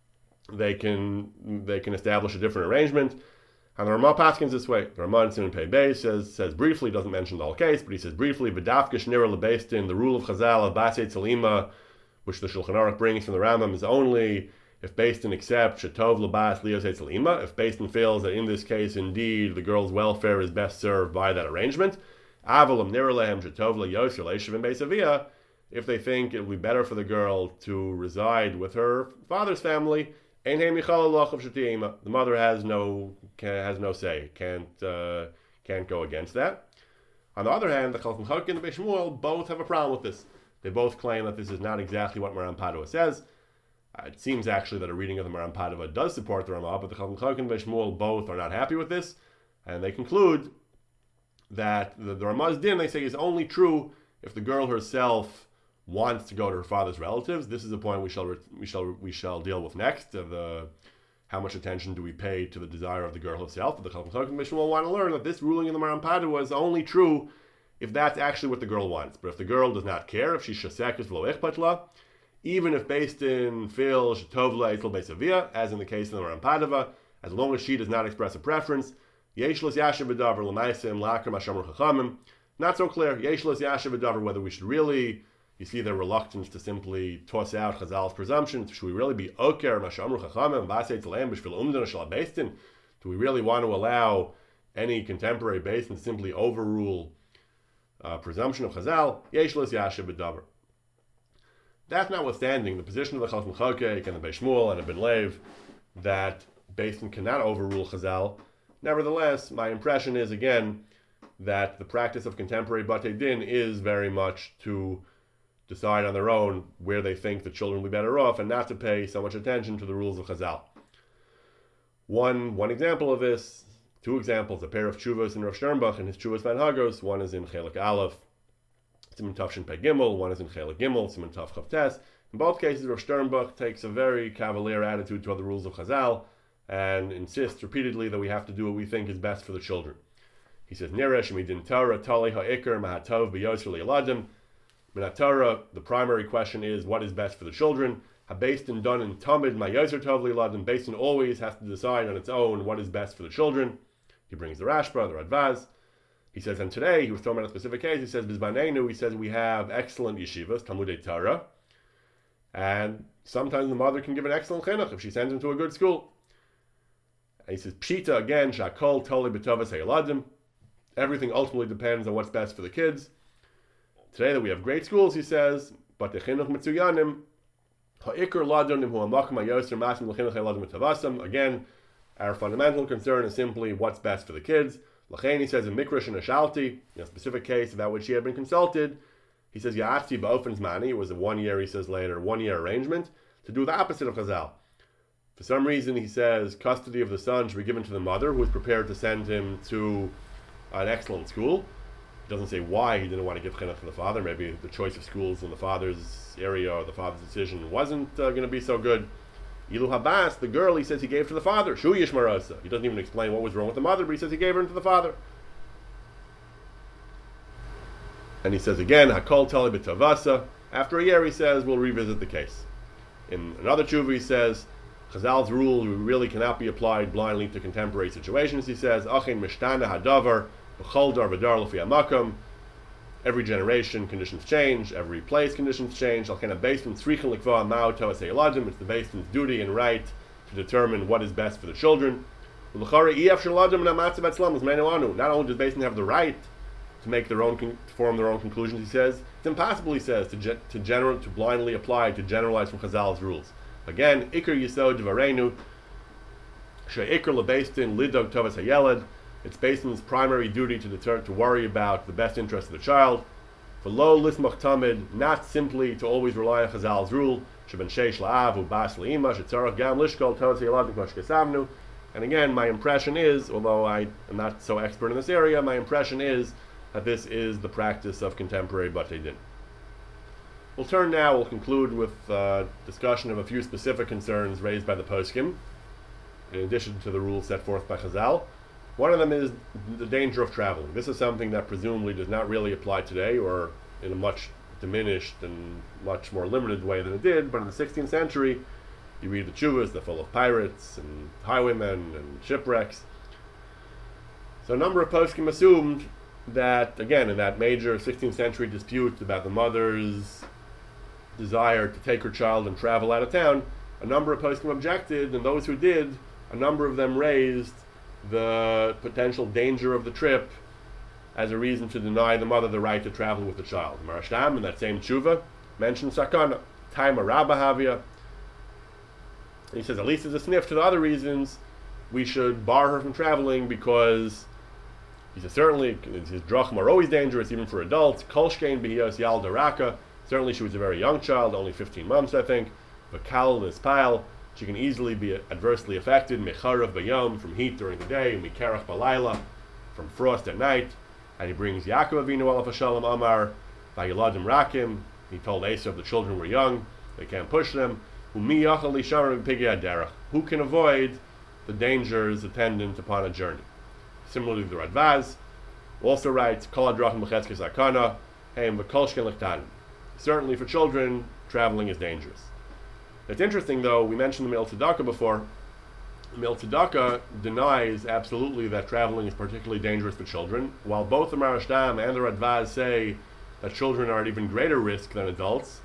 establish a different arrangement. And the Ramah Paskins this way. The Ramah in Siman Pei Beis says briefly, doesn't mention the whole case, but he says briefly, V'dafka Shnira Lebeis Din, the rule of Chazal of Basei Tzalima, which the Shulchan Aruch brings from the Rambam, is only if Beis Din accepts Shetov Lebas Liosei Tzalima, if Beis Din feels that in this case, indeed, the girl's welfare is best served by that arrangement. Avalam Nira Lehem Shetov Leyos Yoleshiv in Beis Avia, if they think it would be better for the girl to reside with her father's family, the mother has no say, can't go against that. On the other hand, the Chacham Chok and the Beis Shmuel both have a problem with this. They both claim that this is not exactly what Maram Padua says. It seems actually that a reading of the Maram Padua does support the Ramah, but the Chacham Chok and the Beis Shmuel both are not happy with this, and they conclude that the Ramah's din, they say, is only true if the girl herself wants to go to her father's relatives. This is a point we shall deal with next. How much attention do we pay to the desire of the girl herself? But the Chacham Chok and Beis Shmuel want to learn that this ruling in the Maram Padua is only true if that's actually what the girl wants. But if the girl does not care, if she's shasekes v'lo ichpat la, even if Beis Din feels shetov la etzel beis avia, as in the case of the Maram Padua, as long as she does not express a preference, yeshlos yashav v'davar l'maisim la'akar mashamru chachamim. Not so clear. Yeshlos yashav v'davar, whether we should really. You see their reluctance to simply toss out Chazal's presumption. Should we really be oker mashamru chachamim v'asei tzaleim b'shvil umdana shel Beis Din? Do we really want to allow any contemporary Beis Din to simply overrule presumption of Chazal? Yeshlos yashav v'davar. That notwithstanding, the position of the Chacham Chokek and the Beis Shmuel and Ibn Lev that Beis Din cannot overrule Chazal. Nevertheless, my impression is again that the practice of contemporary Batei Din is very much to decide on their own where they think the children will be better off and not to pay so much attention to the rules of Chazal. One example of this, two examples, a pair of tshuvos in Rav Sternbuch and his tshuvos Manhagos. One is in Chelik Aleph, Siman Tav Shin Pei Gimel. One is in Chelik Gimel, Siman Tav Chav Tes. In both cases, Rav Sternbuch takes a very cavalier attitude toward the rules of Chazal and insists repeatedly that we have to do what we think is best for the children. He says, Niresh midin Torah tali ha'ikr mahatov b'yosher li'aladim. Min Torah, the primary question is what is best for the children. Beis Din done in Tamid ma'yoser tov li'aladim. Beis Din always has to decide on its own what is best for the children. He brings the Rashba, the Radvaz. He says, and today, he was talking about a specific case, he says, Bizbanenu, he says, we have excellent yeshivas, Talmudei Torah, and sometimes the mother can give an excellent chinuch if she sends him to a good school. And he says, Pshita again, Shakol Toli B'Tovas Hayaladim. Everything ultimately depends on what's best for the kids. Today that we have great schools, he says, but the chinuch mitzuyanim, ha'ikr ladonim hu ha'makom ha'yoser masim l'chinuch hayaladim mitavasam. Again, our fundamental concern is simply what's best for the kids. L'chein, he says, in Mikrish and Ashalti, in a specific case about which he had been consulted, he says, Ya'ati ba'ofens mani, it was a 1 year, he says later, 1 year arrangement, to do the opposite of Chazal. For some reason, he says, custody of the son should be given to the mother, who is prepared to send him to an excellent school. He doesn't say why he didn't want to give chinuch to the father. Maybe the choice of schools in the father's area or the father's decision wasn't going to be so good. Ilu Habas, the girl, he says he gave to the father. Shu Yishmarosa. He doesn't even explain what was wrong with the mother, but he says he gave her to the father. And he says again, Hakol Tali B'Tavasa. After a year, he says, we'll revisit the case. In another tshuva, he says, Chazal's rule really cannot be applied blindly to contemporary situations. He says, Achin Mishtana Hadavar, B'chol Dar V'Dar L'fi HaMakom. Every generation, conditions change. Every place, conditions change. It's the baseman's duty and right to determine what is best for the children. Not only does baseman have the right to make their own, to form their own conclusions, he says, it's impossible, he says, to blindly apply, to generalize from Chazal's rules. Again, Iker Yisod Dvarenu, She'ikr LeBeistin Lidog Tovas HaYeled. It's baseman's primary duty to worry about the best interest of the child. For lo lismach tamid, not simply to always rely on Chazal's rule. Sheben sheish la'av u'bas le'ima shetzarach gam lishkol tovas hayaladim k'ma shekesavnu. And again, my impression is, although I am not so expert in this area, my impression is that this is the practice of contemporary Batei Din. We'll conclude with discussion of a few specific concerns raised by the poskim, in addition to the rules set forth by Chazal. One of them is the danger of traveling. This is something that presumably does not really apply today, or in a much diminished and much more limited way than it did, but in the 16th century, you read the tshuvas, they're full of pirates and highwaymen and shipwrecks. So a number of poskim assumed that, again, in that major 16th century dispute about the mother's desire to take her child and travel out of town, a number of poskim objected, and those who did, a number of them raised the potential danger of the trip as a reason to deny the mother the right to travel with the child. Marashtam, in that same tshuva, mentions sakana, taima rabbahavia. And he says, at least as a sniff to the other reasons, we should bar her from traveling because, he says, certainly his drachim are always dangerous, even for adults. Kolshkein b'hiyos yalda raka. Certainly she was a very young child, only 15 months, I think. V'kal nispal. She can easily be adversely affected, mecharav bayom, from heat during the day, and mikarach balayla, from frost at night. And he brings Yaakov Avinu alav hashalom amar, vayeladim rakim. He told Esav the children were young, they can't push them. Umi yachal lishamar b'pigei derech. Who can avoid the dangers attendant upon a journey? Similarly, the Radvaz also writes, Kol hadrachim b'chetzkes sakana, heim v'kol shken l'ktanim. Certainly for children, traveling is dangerous. It's interesting, though, we mentioned the Mil Tzedakah before. Mil Tzedakah denies absolutely that traveling is particularly dangerous for children, while both the Marashtam and the Radvaz say that children are at even greater risk than adults.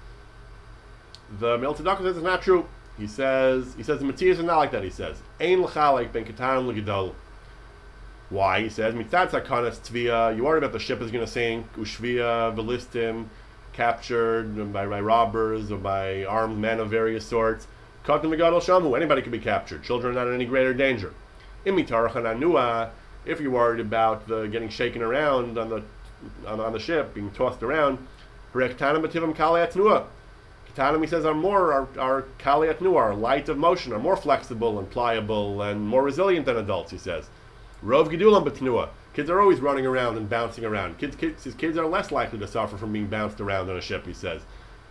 The Mil Tzedakah says it's not true. He says the Matthias is not like that. He says, Ein l'chalek ben ketanim l'gedol. Why? He says, Mitzad sakanas tvia, you worry about the ship is going to sink, ushvia, velistim, captured by robbers or by armed men of various sorts. Katan v'gadol shamu, anybody can be captured. Children are not in any greater danger. Imitarachan anua, if you're worried about the getting shaken around on the ship, being tossed around, Ketanim b'tivam kalei atnua. Ketanim, he says, are kalei atnua, are light of motion, are more flexible and pliable and more resilient than adults, he says. Rov gedulam b'tnua. Kids are always running around and bouncing around. His kids are less likely to suffer from being bounced around on a ship, he says.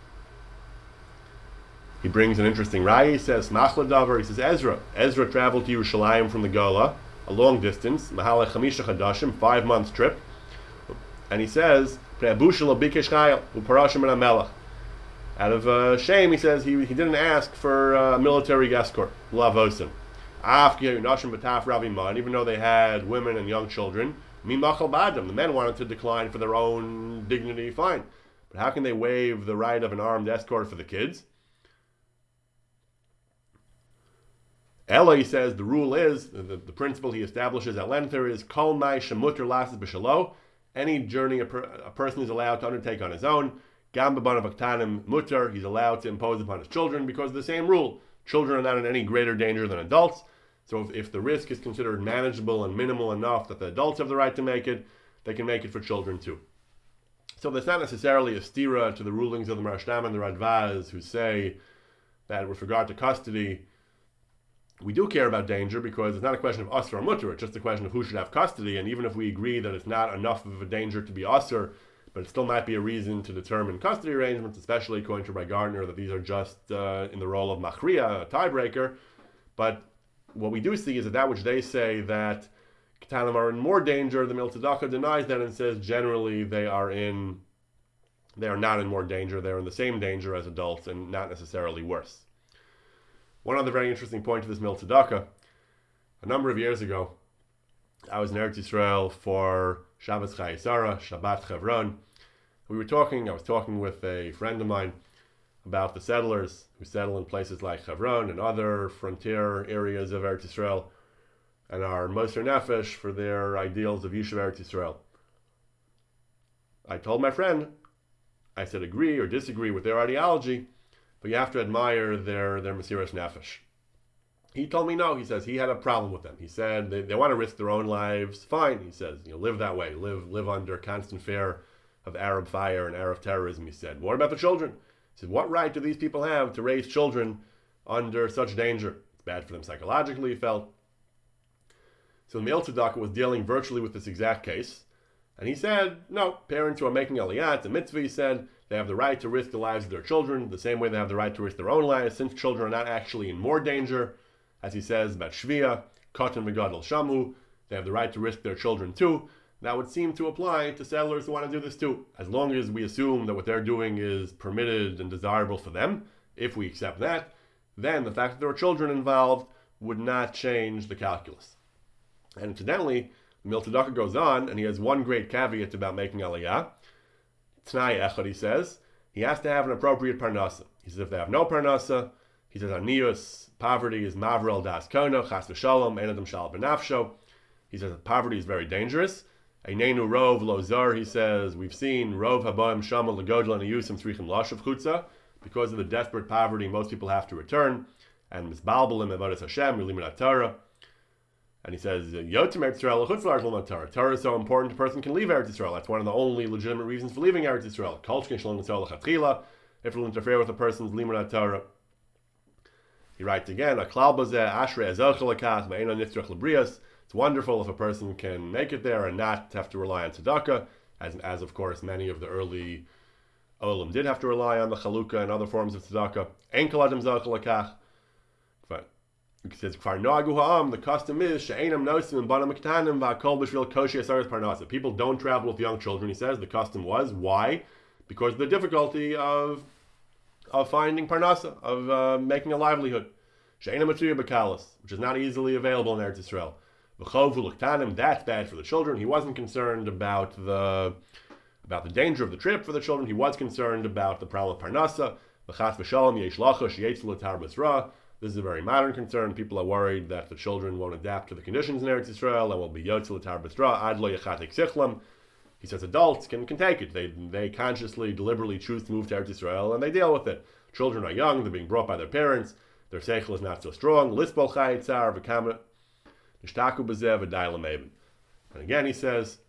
He brings an interesting raya. He says, Machladavar, he says, Ezra traveled to Yerushalayim from the Gola, a long distance, Mahalech Chamisha Chadashim, 5 months trip. And he says, out of shame, he says, he didn't ask for a military escort, Lavosim. Even though they had women and young children, the men wanted to decline for their own dignity, fine. But how can they waive the right of an armed escort for the kids? Ella, he says, the rule is, the principle he establishes at length there is, Kol mai shemuter lasses b'shalo, any journey a person is allowed to undertake on his own, Gam b'banav aktanim muter, he's allowed to impose upon his children because of the same rule. Children are not in any greater danger than adults, so if the risk is considered manageable and minimal enough that the adults have the right to make it, they can make it for children too. So there's not necessarily a stira to the rulings of the Marashtam and the Radvaz who say that with regard to custody, we do care about danger because it's not a question of asr or mutter, it's just a question of who should have custody, and even if we agree that it's not enough of a danger to be asr, but it still might be a reason to determine custody arrangements, especially according to Rabbi Gardner, that these are just in the role of machriya, a tiebreaker. But what we do see is that which they say that Ketanim are in more danger, the Mil Tzedakah denies that and says generally they are not in more danger, they're in the same danger as adults and not necessarily worse. One other very interesting point to this Mil Tzedakah, a number of years ago, I was in Eretz Yisrael for Shabbos Chayei Sarah, Shabbat Chevron. I was talking with a friend of mine about the settlers who settle in places like Chevron and other frontier areas of Eretz Yisrael and are Moser Nefesh for their ideals of Yishuv Eretz Yisrael. I told my friend, I said agree or disagree with their ideology, but you have to admire their Mesiras Nefesh. He told me no. He says he had a problem with them. He said they want to risk their own lives. Fine, he says, live that way. Live under constant fear of Arab fire and Arab terrorism, he said. What about the children? He said, what right do these people have to raise children under such danger? It's bad for them psychologically, he felt. So the Mil Tzedakah was dealing virtually with this exact case. And he said, no, parents who are making aliyah, it's a mitzvah, he said, they have the right to risk the lives of their children, the same way they have the right to risk their own lives, since children are not actually in more danger. As he says about Shviya, Katan v'Gadol Shamu, they have the right to risk their children too. That would seem to apply to settlers who want to do this too. As long as we assume that what they're doing is permitted and desirable for them, if we accept that, then the fact that there are children involved would not change the calculus. And incidentally, Mil Tzedakah goes on, and he has one great caveat about making aliyah. T'nai echad, he says, he has to have an appropriate parnasa. He says if they have no parnasa, he says anius, poverty is mavrel das kono, chas v'shalom, ein adam shal b'nafsho. He says that poverty is very dangerous. Einenu rov lo zar, he says, we've seen rov habayim shama legodl and yusim tzrichim lashav chutza. Because of the desperate poverty, most people have to return. And misbalbalim avodas Hashem, ulimin Torah. And he says, Yotzim Eretz Yisrael l'chutz la'aretz l'mod Torah. Torah is so important, a person can leave Eretz Yisrael. That's one of the only legitimate reasons for leaving Eretz Yisrael. Kolchkin shalom l'tzor l'chatchila, if it will interfere with a person's limud Torah. He writes again, Aklal bazeh ashrei ezochel lakat me'ena nitzrach l'brias. It's wonderful if a person can make it there and not have to rely on tzedakah, as of course many of the early olim did have to rely on the chalukah and other forms of tzedakah. Ein kol adam zochel lakach. It says, the custom is people don't travel with young children, he says. The custom was. Why? Because of the difficulty of finding parnasa, of making a livelihood. Which is not easily available in Eretz Yisrael. That's bad for the children. He wasn't concerned about the danger of the trip for the children. He was concerned about the problem of parnasa. This is a very modern concern. People are worried that the children won't adapt to the conditions in Eretz Yisrael and will be yotzel l'tar b'sra ad lo yachatek sichlam. He says adults can take it. They consciously, deliberately choose to move to Eretz Yisrael and they deal with it. Children are young. They're being brought by their parents. Their seichel is not so strong. Lispol chayit tzar v'kama nishtaku b'zeh v'day l'meben. And again he says,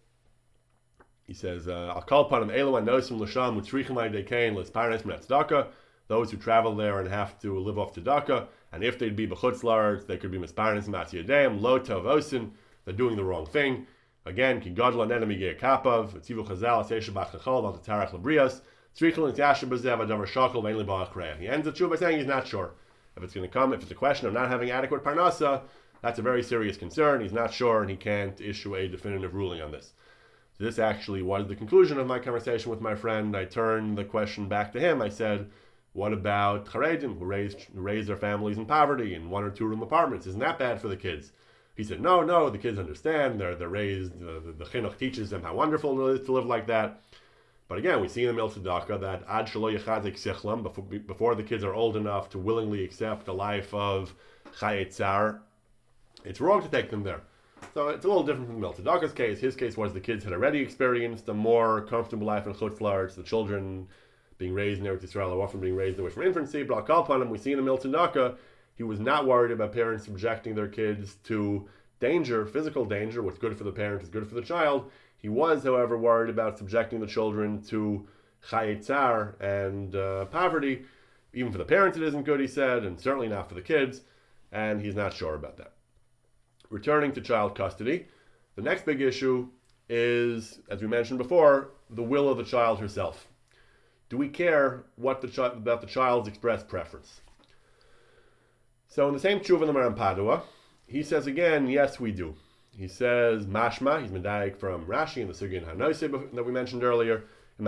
I'll call upon him elu anosim l'sham u'tzrichim ha'idei l'sparnes min tzedakah. Those who travel there and have to live off tzedakah, and if they'd be b'chutz la'aretz, they could be misparnes matzi yadeim, lo tov osin, they're doing the wrong thing. Again, ki gadol anenemi ge'akapav, etzivu chazal, aseh shabbat chachol, val tetarach l'brias, tzrichel nityashem b'zev, adavar shakol, ve'en li ba'ach kreya. He ends the tshuva by saying he's not sure. If it's a question of not having adequate parnasa, that's a very serious concern. He's not sure, and he can't issue a definitive ruling on this. So this actually was the conclusion of my conversation with my friend. I turned the question back to him. I said, what about Charedim who raise their families in poverty in 1 or 2 room apartments? Isn't that bad for the kids? He said, no, the kids understand. They're raised, the chinuch teaches them how wonderful it is to live like that. But again, we see in the Mil Tzedakah that ad shelo yachazik sichlam, before the kids are old enough to willingly accept a life of chayei tzar, it's wrong to take them there. So it's a little different from Miltzadaka's case. His case was the kids had already experienced a more comfortable life in Chutz La'aretz. The children being raised in Eretz Yisrael are often being raised away from infancy. But I'll call upon him. We see in Miltzadaka, he was not worried about parents subjecting their kids to danger, physical danger. What's good for the parent is good for the child. He was, however, worried about subjecting the children to chayei tzar and poverty. Even for the parents it isn't good, he said, and certainly not for the kids. And he's not sure about that. Returning to child custody, the next big issue is, as we mentioned before, the will of the child herself. Do we care about the child's expressed preference? So in the same tshuva in the Maran Padua, he says again, yes, we do. He says, mashma, he's medayik from Rashi in the Sugya Hanose that we mentioned earlier, if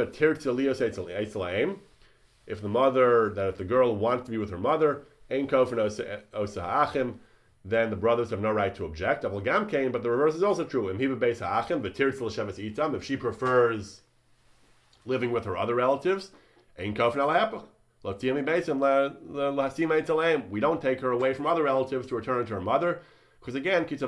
the girl wants to be with her mother, ein kofen osa ha'achim, then the brothers have no right to object. But the reverse is also true. If she prefers living with her other relatives, we don't take her away from other relatives to return to her mother. Because again, so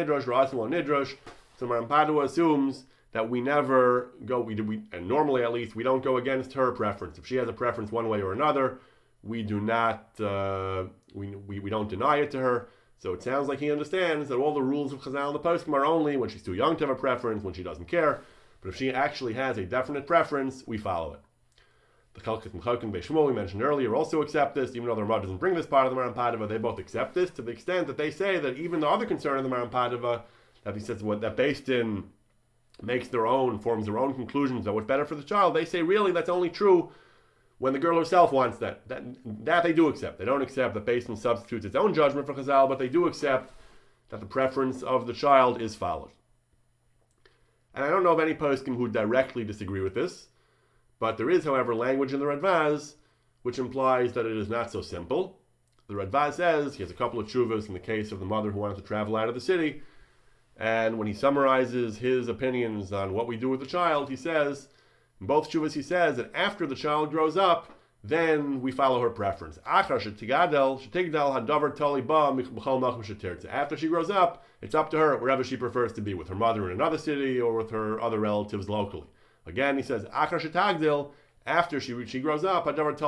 Maran Padua assumes that we never go, and normally at least, we don't go against her preference. If she has a preference one way or another, we do not, we don't deny it to her. So it sounds like he understands that all the rules of Chazal and the Poskim are only when she's too young to have a preference, when she doesn't care. But if she actually has a definite preference, we follow it. The Chalkis Mechokin Beis Shmuel we mentioned earlier also accept this, even though the Ramah doesn't bring this part of the Maran Padua, they both accept this to the extent that they say that even the other concern of the Maran Padua, that he says that based in forms their own conclusions about what's better for the child, they say really that's only true when the girl herself wants that they do accept. They don't accept that Beis Din substitutes its own judgment for Chazal, but they do accept that the preference of the child is followed. And I don't know of any poskim who directly disagree with this, but there is, however, language in the Radvaz which implies that it is not so simple. The Radvaz says, he has a couple of tshuvas in the case of the mother who wanted to travel out of the city, and when he summarizes his opinions on what we do with the child, he says, in both tshuvas he says that after the child grows up, then we follow her preference. After she grows up, it's up to her wherever she prefers to be, with her mother in another city or with her other relatives locally. Again, he says, after she grows up,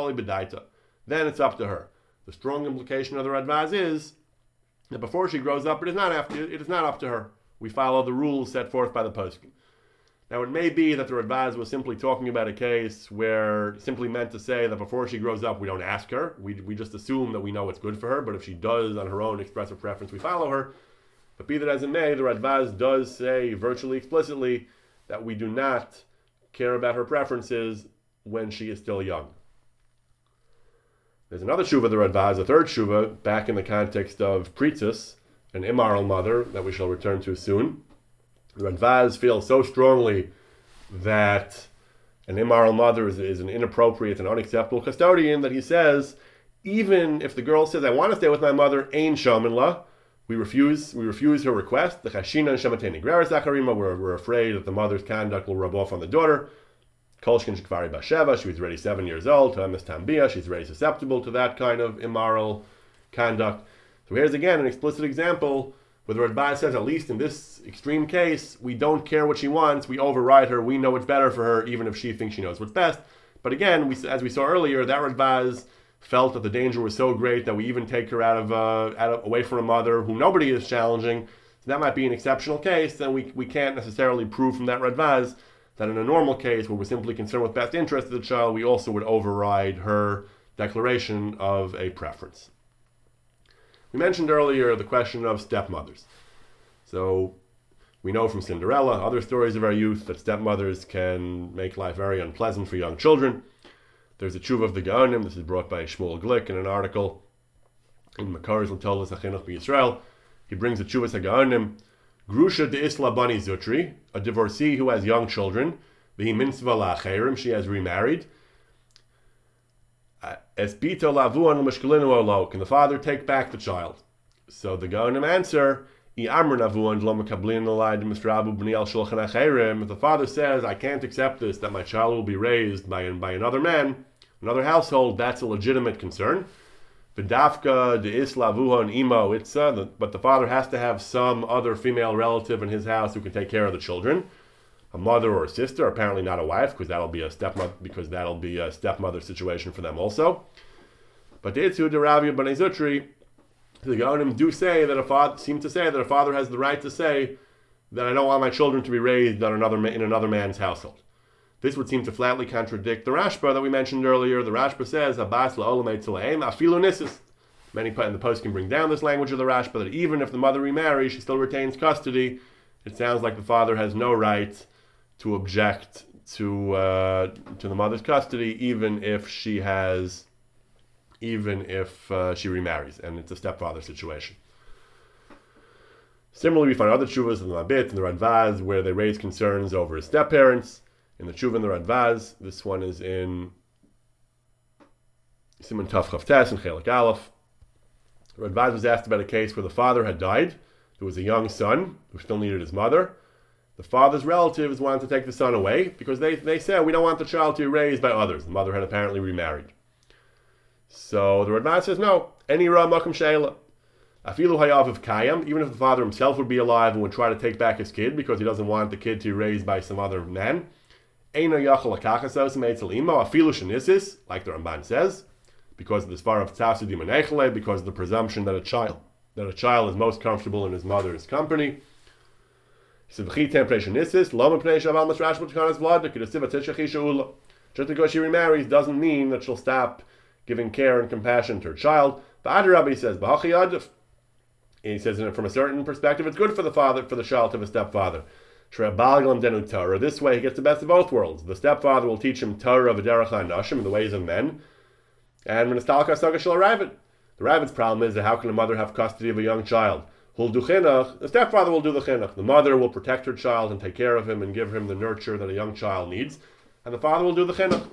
then it's up to her. The strong implication of the Radvaz is that before she grows up, it is not up to her. We follow the rules set forth by the poskim. Now, it may be that the Radvaz was simply talking about a case where simply meant to say that before she grows up, we don't ask her. We just assume that we know what's good for her, but if she does on her own express a preference, we follow her. But be that as it may, the Radvaz does say virtually explicitly that we do not care about her preferences when she is still young. There's another shuva, the Radvaz, a third shuva, back in the context of Pritzis, an immoral mother that we shall return to soon. The Radvaz feels so strongly that an immoral mother is an inappropriate and unacceptable custodian that he says, even if the girl says, I want to stay with my mother, ein shomin la, we refuse her request. The chashina and shamateni greres acharima, we're afraid that the mother's conduct will rub off on the daughter. Kolshkin shekvari basheva, she was already 7 years old. Tamis tambia, she's very susceptible to that kind of immoral conduct. So here's again an explicit example where the Radvaz says, at least in this extreme case, we don't care what she wants, we override her, we know what's better for her, even if she thinks she knows what's best. But again, as we saw earlier, that Radvaz felt that the danger was so great that we even take her away from a mother who nobody is challenging. So that might be an exceptional case, and we can't necessarily prove from that Radvaz that in a normal case where we're simply concerned with best interest of the child, we also would override her declaration of a preference. We mentioned earlier the question of stepmothers. So we know from Cinderella, other stories of our youth, that stepmothers can make life very unpleasant for young children. There's a tshuva of the Gaonim. This is brought by Shmuel Glick in an article in Makar's L'Tolas HaChinuch B'Yisrael. He brings the tshuva HaGaonim. Grusha de Isla Bani Zutri, a divorcee who has young children. V'hi mitzvah la'acherim, she has remarried. Esbito lavuan l'mishkalinu olo, can the father take back the child? So the Gaonim answer, if the father says, I can't accept this, that my child will be raised by another man, another household, that's a legitimate concern. V'dafka de islavuha and imo itza, but the father has to have some other female relative in his house who can take care of the children, a mother or a sister, apparently not a wife, because that'll be a stepmother situation for them also. But the Itzu de Rav Bnei Zutri, the Gaonim do say that a father has the right to say that I don't want my children to be raised in another man's household. This would seem to flatly contradict the Rashba that we mentioned earlier. The Rashba says, Abbas la'olamei tzileim afilu nisis. Many in the post can bring down this language of the Rashba, that even if the mother remarries, she still retains custody. It sounds like the father has no right to object to the mother's custody, even if she remarries, and it's a stepfather situation. Similarly, we find other tshuvas in the Mabit and the Radvaz where they raise concerns over his step-parents. In the tshuva and the Radvaz, this one is in Simon Taf Chav Tes and Chelik Aleph. The Radvaz was asked about a case where the father had died. There was a young son who still needed his mother. The father's relatives wanted to take the son away because they said, we don't want the child to be raised by others. The mother had apparently remarried. So the Radvaz says, no, any ra makam sheila. Afilu hayav of kayam, even if the father himself would be alive and would try to take back his kid because he doesn't want the kid to be raised by some other man. Eino yachol akachasos meitzel imo afilu shenisis, like the Ramban says, because of the svar of tzavsudim anechele, because of the presumption that a child is most comfortable in his mother's company. Just because she remarries doesn't mean that she'll stop giving care and compassion to her child. Rabbi says, he says from a certain perspective, it's good for the child to have a stepfather. This way he gets the best of both worlds. The stepfather will teach him Torah v'derech ha'anashim, the ways of men, and when it's talka saga shel ravid. The ravid's problem is that how can a mother have custody of a young child? Who'll do chinuch? The stepfather will do the chinuch. The mother will protect her child and take care of him and give him the nurture that a young child needs, and the father will do the chinuch.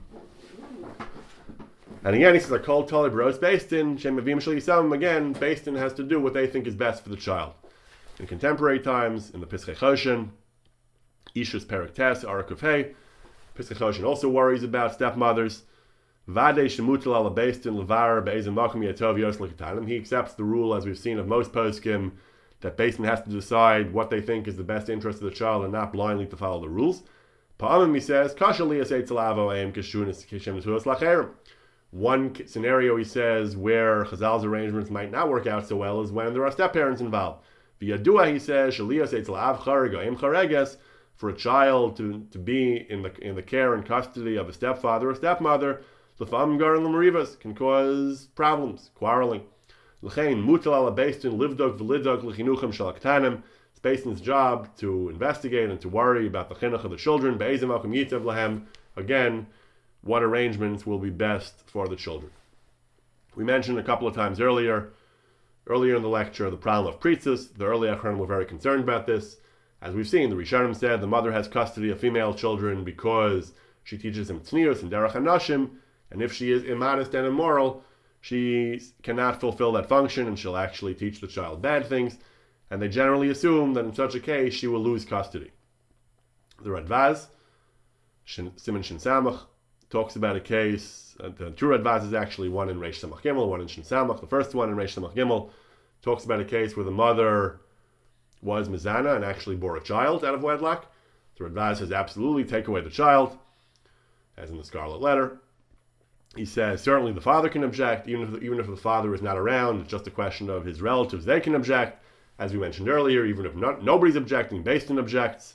And again, he says, "I called Talib Rose Beistin Shem Avim Shel Yisam." Again, Beistin has to do what they think is best for the child. In contemporary times, in the Pischei Choshen, Ishus Perek Tes Arakuf Hey, Pischei Choshen also worries about stepmothers. Vade Shemutel Ala Beistin Levar Be'ezim Makom Yatov Yos Lekatanim. He accepts the rule, as we've seen of most poskim, that Beistin has to decide what they think is the best interest of the child and not blindly to follow the rules. Pa'amim, he says, Kasha Liyas Eitzel Avo Eim Kashunis Kishem Nesuos Lacherim. One scenario, he says, where Chazal's arrangements might not work out so well is when there are step-parents involved. V'yadua, he says, Shaliyas Eitzel Av Charig Eim Chareges, for a child to be in the care and custody of a stepfather or stepmother, L'fam Garin L'marivas, can cause problems, quarreling. L'chein Mutal Ala Beistin Livdog V'lidog L'chinuchem Shel Aktanim. It's Beistin's job to investigate and to worry about the chinuch of the children. Be'ezim Akum Yitav Lahem. Again, what arrangements will be best for the children. We mentioned a couple of times earlier in the lecture, the problem of pritzes. The early Achronim were very concerned about this. As we've seen, the Rishonim said the mother has custody of female children because she teaches them tznius and derech hanashim, and if she is immodest and immoral, she cannot fulfill that function and she'll actually teach the child bad things, and they generally assume that in such a case she will lose custody. The Radvaz, Simon Shin Samach, talks about a case, the two Radvaz is actually one in Reish Samach Gimel, one in Shin Samach. The first one in Reish Samach Gimel talks about a case where the mother was mizana and actually bore a child out of wedlock. The Radvaz says absolutely take away the child, as in the Scarlet Letter. He says certainly the father can object, even if the father is not around. It's just a question of his relatives. They can object, as we mentioned earlier. Even if nobody's objecting, Beistin objects.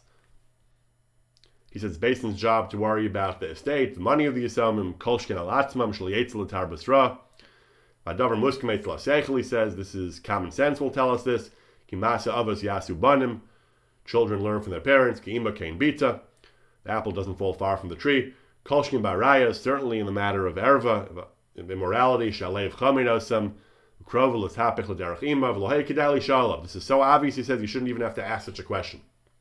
He says it's Beistin's job to worry about the estate, the money of the Yisomim, kolshkin al atzmam shel yetzel atar basra. Vadavar muskam etzel aseichel, he says this is common sense. Will tell us this. Kimasa avos yasu banim. Children learn from their parents. Ki ima kein bita. The apple doesn't fall far from the tree. Kolshkin baraya, certainly in the matter of erva, immorality, shalev chaminosam, ukrovel l'tapich l'derech ima, v'lohei kedali shalav. This is so obvious, he says, you shouldn't even have to ask such a question.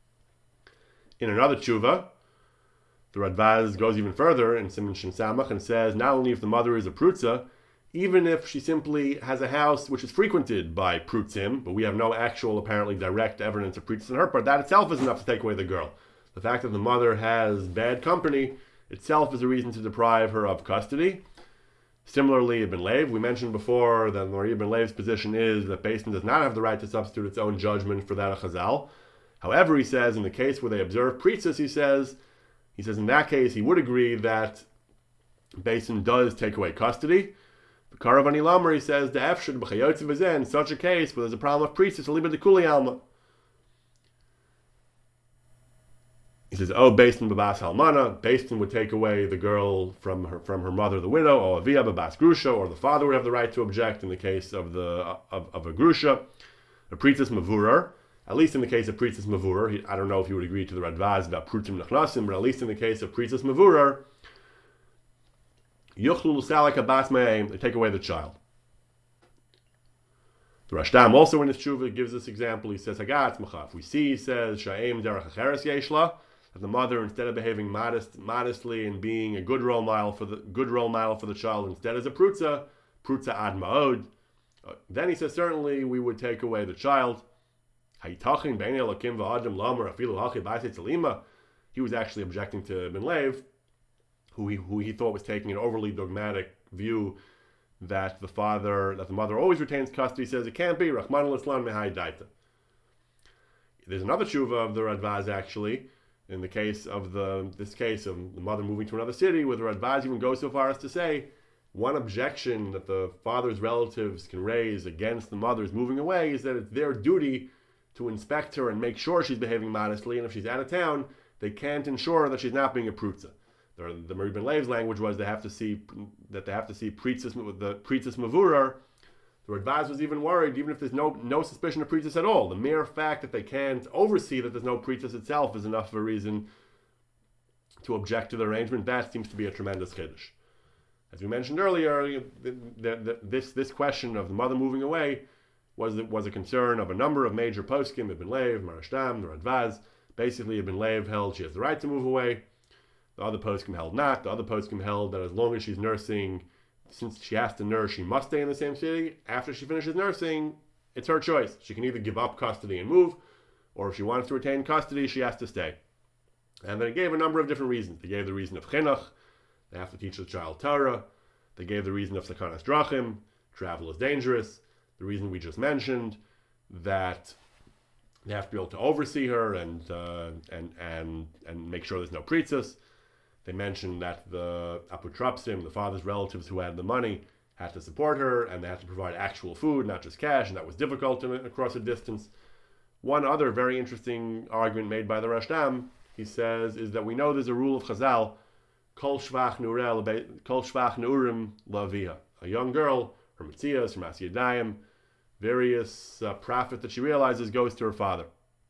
In another tshuva, the Radvaz goes even further in Simon Shin Samach and says, not only if the mother is a prutza, even if she simply has a house which is frequented by prutzim, but we have no actual, apparently direct evidence of prutzim in her part, that itself is enough to take away the girl. The fact that the mother has bad company itself is a reason to deprive her of custody. Similarly, Ibn Lev, we mentioned before that Ibn Lev's position is that Beis Din does not have the right to substitute its own judgment for that of Chazal. However, he says in the case where they observe Pritzis, he says in that case he would agree that Beis Din does take away custody. The Karavani Lamer, he says the Efshad b'chayotzi v'zeh, in such a case where there's a problem of Pritzis, aliba de kuli alma. He says, Beis Din babas halmana. Beis Din would take away the girl from her mother, the widow, or avia babas grusha, or the father would have the right to object in the case of a grusha. A pritzis mavurer, at least in the case of pritzis mavurer, I don't know if he would agree to the Radvaz about prutim nachnasim, but at least in the case of pritzis mavurer, yuchlu l'salik abas me'aim, they take away the child. The Rashtam also in his tshuva gives this example. He says, Hagatz machaf. We see, he says, sha'im derech acheres yeshla, that the mother, instead of behaving modestly and being a good role model for the child, instead is a prutza ad ma'od. Then he says, certainly we would take away the child. He was actually objecting to Ibn Lev, who he thought was taking an overly dogmatic view that the mother always retains custody. He says it can't be. Rahman al-Islam mehai daita. There's another tshuva of the Radvaz actually, in the case of the mother moving to another city, where the Radvaz even goes so far as to say one objection that the father's relatives can raise against the mother's moving away is that it's their duty to inspect her and make sure she's behaving modestly, and if she's out of town, they can't ensure that she's not being a prutza. The Meir Ben Lev's language was they have to see pritzis with the pritzis mavurer. The Radvaz was even worried, even if there's no suspicion of pritzis at all. The mere fact that they can't oversee that there's no pritzis itself is enough of a reason to object to the arrangement. That seems to be a tremendous chiddush. As we mentioned earlier, this question of the mother moving away was a concern of a number of major poskim, Ibn Lev, Marashtam, the Radvaz. Basically, Ibn Lev held she has the right to move away. The other poskim held not. The other poskim held that as long as she's nursing, since she has to nurse, she must stay in the same city. After she finishes nursing, it's her choice. She can either give up custody and move, or if she wants to retain custody, she has to stay. And they gave a number of different reasons. They gave the reason of chinuch, they have to teach the child Torah. They gave the reason of sakanas drachim, travel is dangerous. The reason we just mentioned, that they have to be able to oversee her and make sure there's no pritzis. They mentioned that the apotropsim, the father's relatives who had the money, had to support her, and they had to provide actual food, not just cash, and that was difficult across a distance. One other very interesting argument made by the Rashtam, he says, is that we know there's a rule of Chazal, kol shvach neurim laviha. A young girl, her metzias, her masyadayim, various profit that she realizes goes to her father.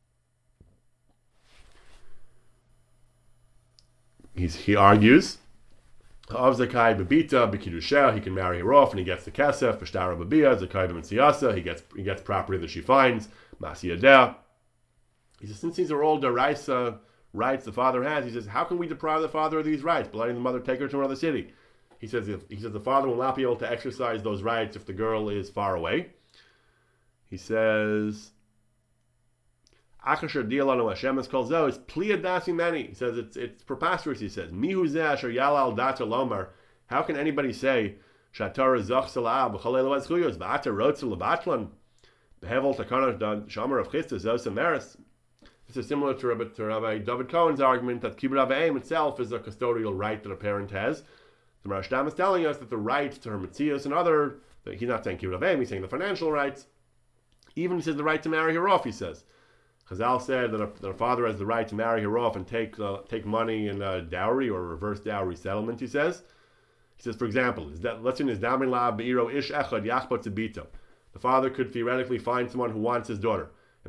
He argues, Av Zakai Babita, Bikidusha, he can marry her off and he gets the Kesef, Bashtara Babia, Zakai B'Mitziyasa, he gets property that she finds, Masiyadeh. He says, since these are all Daraisa rights the father has, he says, how can we deprive the father of these rights by letting the mother take her to another city? He says the father will not be able to exercise those rights if the girl is far away. He says, Akasher Dialano Hashem is called Zo, it's Pliadasi Meni. He says it's preposterous, he says. Mihu Zeh Asher Yalal Data Lomar. How can anybody say Shatar Zoch Salah B'Chalelu Azchuyos V'Ata Rotzel Levatlan Behevel Takana Shomer of Chistus Zo Semeris. This is similar to Rabbi David Cohen's argument that Kibbutz Avayim itself is a custodial right that a parent has. The Rashtam is telling us that the right to her Metzias and other, he's not saying Kibbutz Avayim, he's saying the financial rights. Even he says the right to marry her off, he says. Chazal said that a father has the right to marry her off and take money in a dowry or reverse dowry settlement, he says. He says, for example, let's say the father could theoretically find someone who wants his daughter. The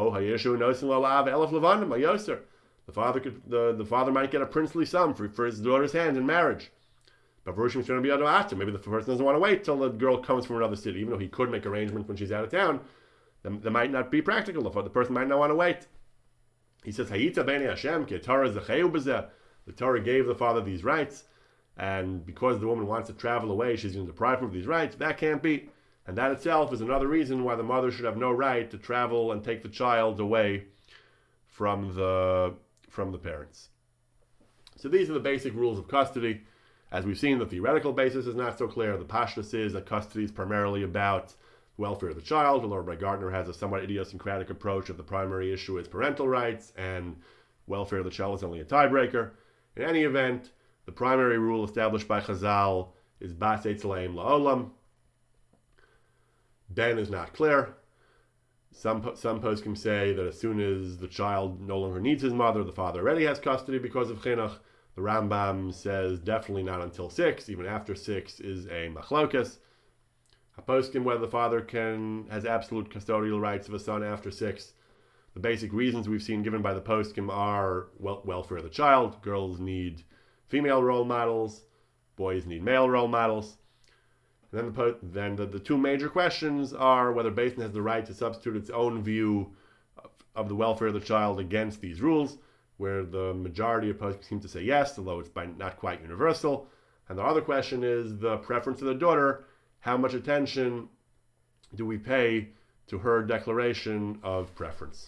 father might get a princely sum for his daughter's hand in marriage. But maybe the person doesn't want to wait till the girl comes from another city, even though he could make arrangements when she's out of town. That might not be practical. The person might not want to wait. He says, Hayita b'nei Hashem, ki Torah zecheu b'zeh. The Torah gave the father these rights, and because the woman wants to travel away, she's going to deprive him of these rights. That can't be. And that itself is another reason why the mother should have no right to travel and take the child away from the parents. So these are the basic rules of custody. As we've seen, the theoretical basis is not so clear. The pashtus is that custody is primarily about welfare of the child. Lord Rabbi Gardner has a somewhat idiosyncratic approach that the primary issue is parental rights and welfare of the child is only a tiebreaker. In any event, the primary rule established by Chazal is Bas Eitz Leim La'olam. Ben is not clear. Some poskim say that as soon as the child no longer needs his mother, the father already has custody because of chinuch. The Rambam says definitely not until 6. Even after 6 is a machlokas. A poskim whether the father has absolute custodial rights of a son after 6. The basic reasons we've seen given by the poskim are welfare of the child. Girls need female role models. Boys need male role models. And then the two major questions are whether Beis Din has the right to substitute its own view of the welfare of the child against these rules, where the majority of poskim seem to say yes, although it's not quite universal. And the other question is the preference of the daughter. How much attention do we pay to her declaration of preference?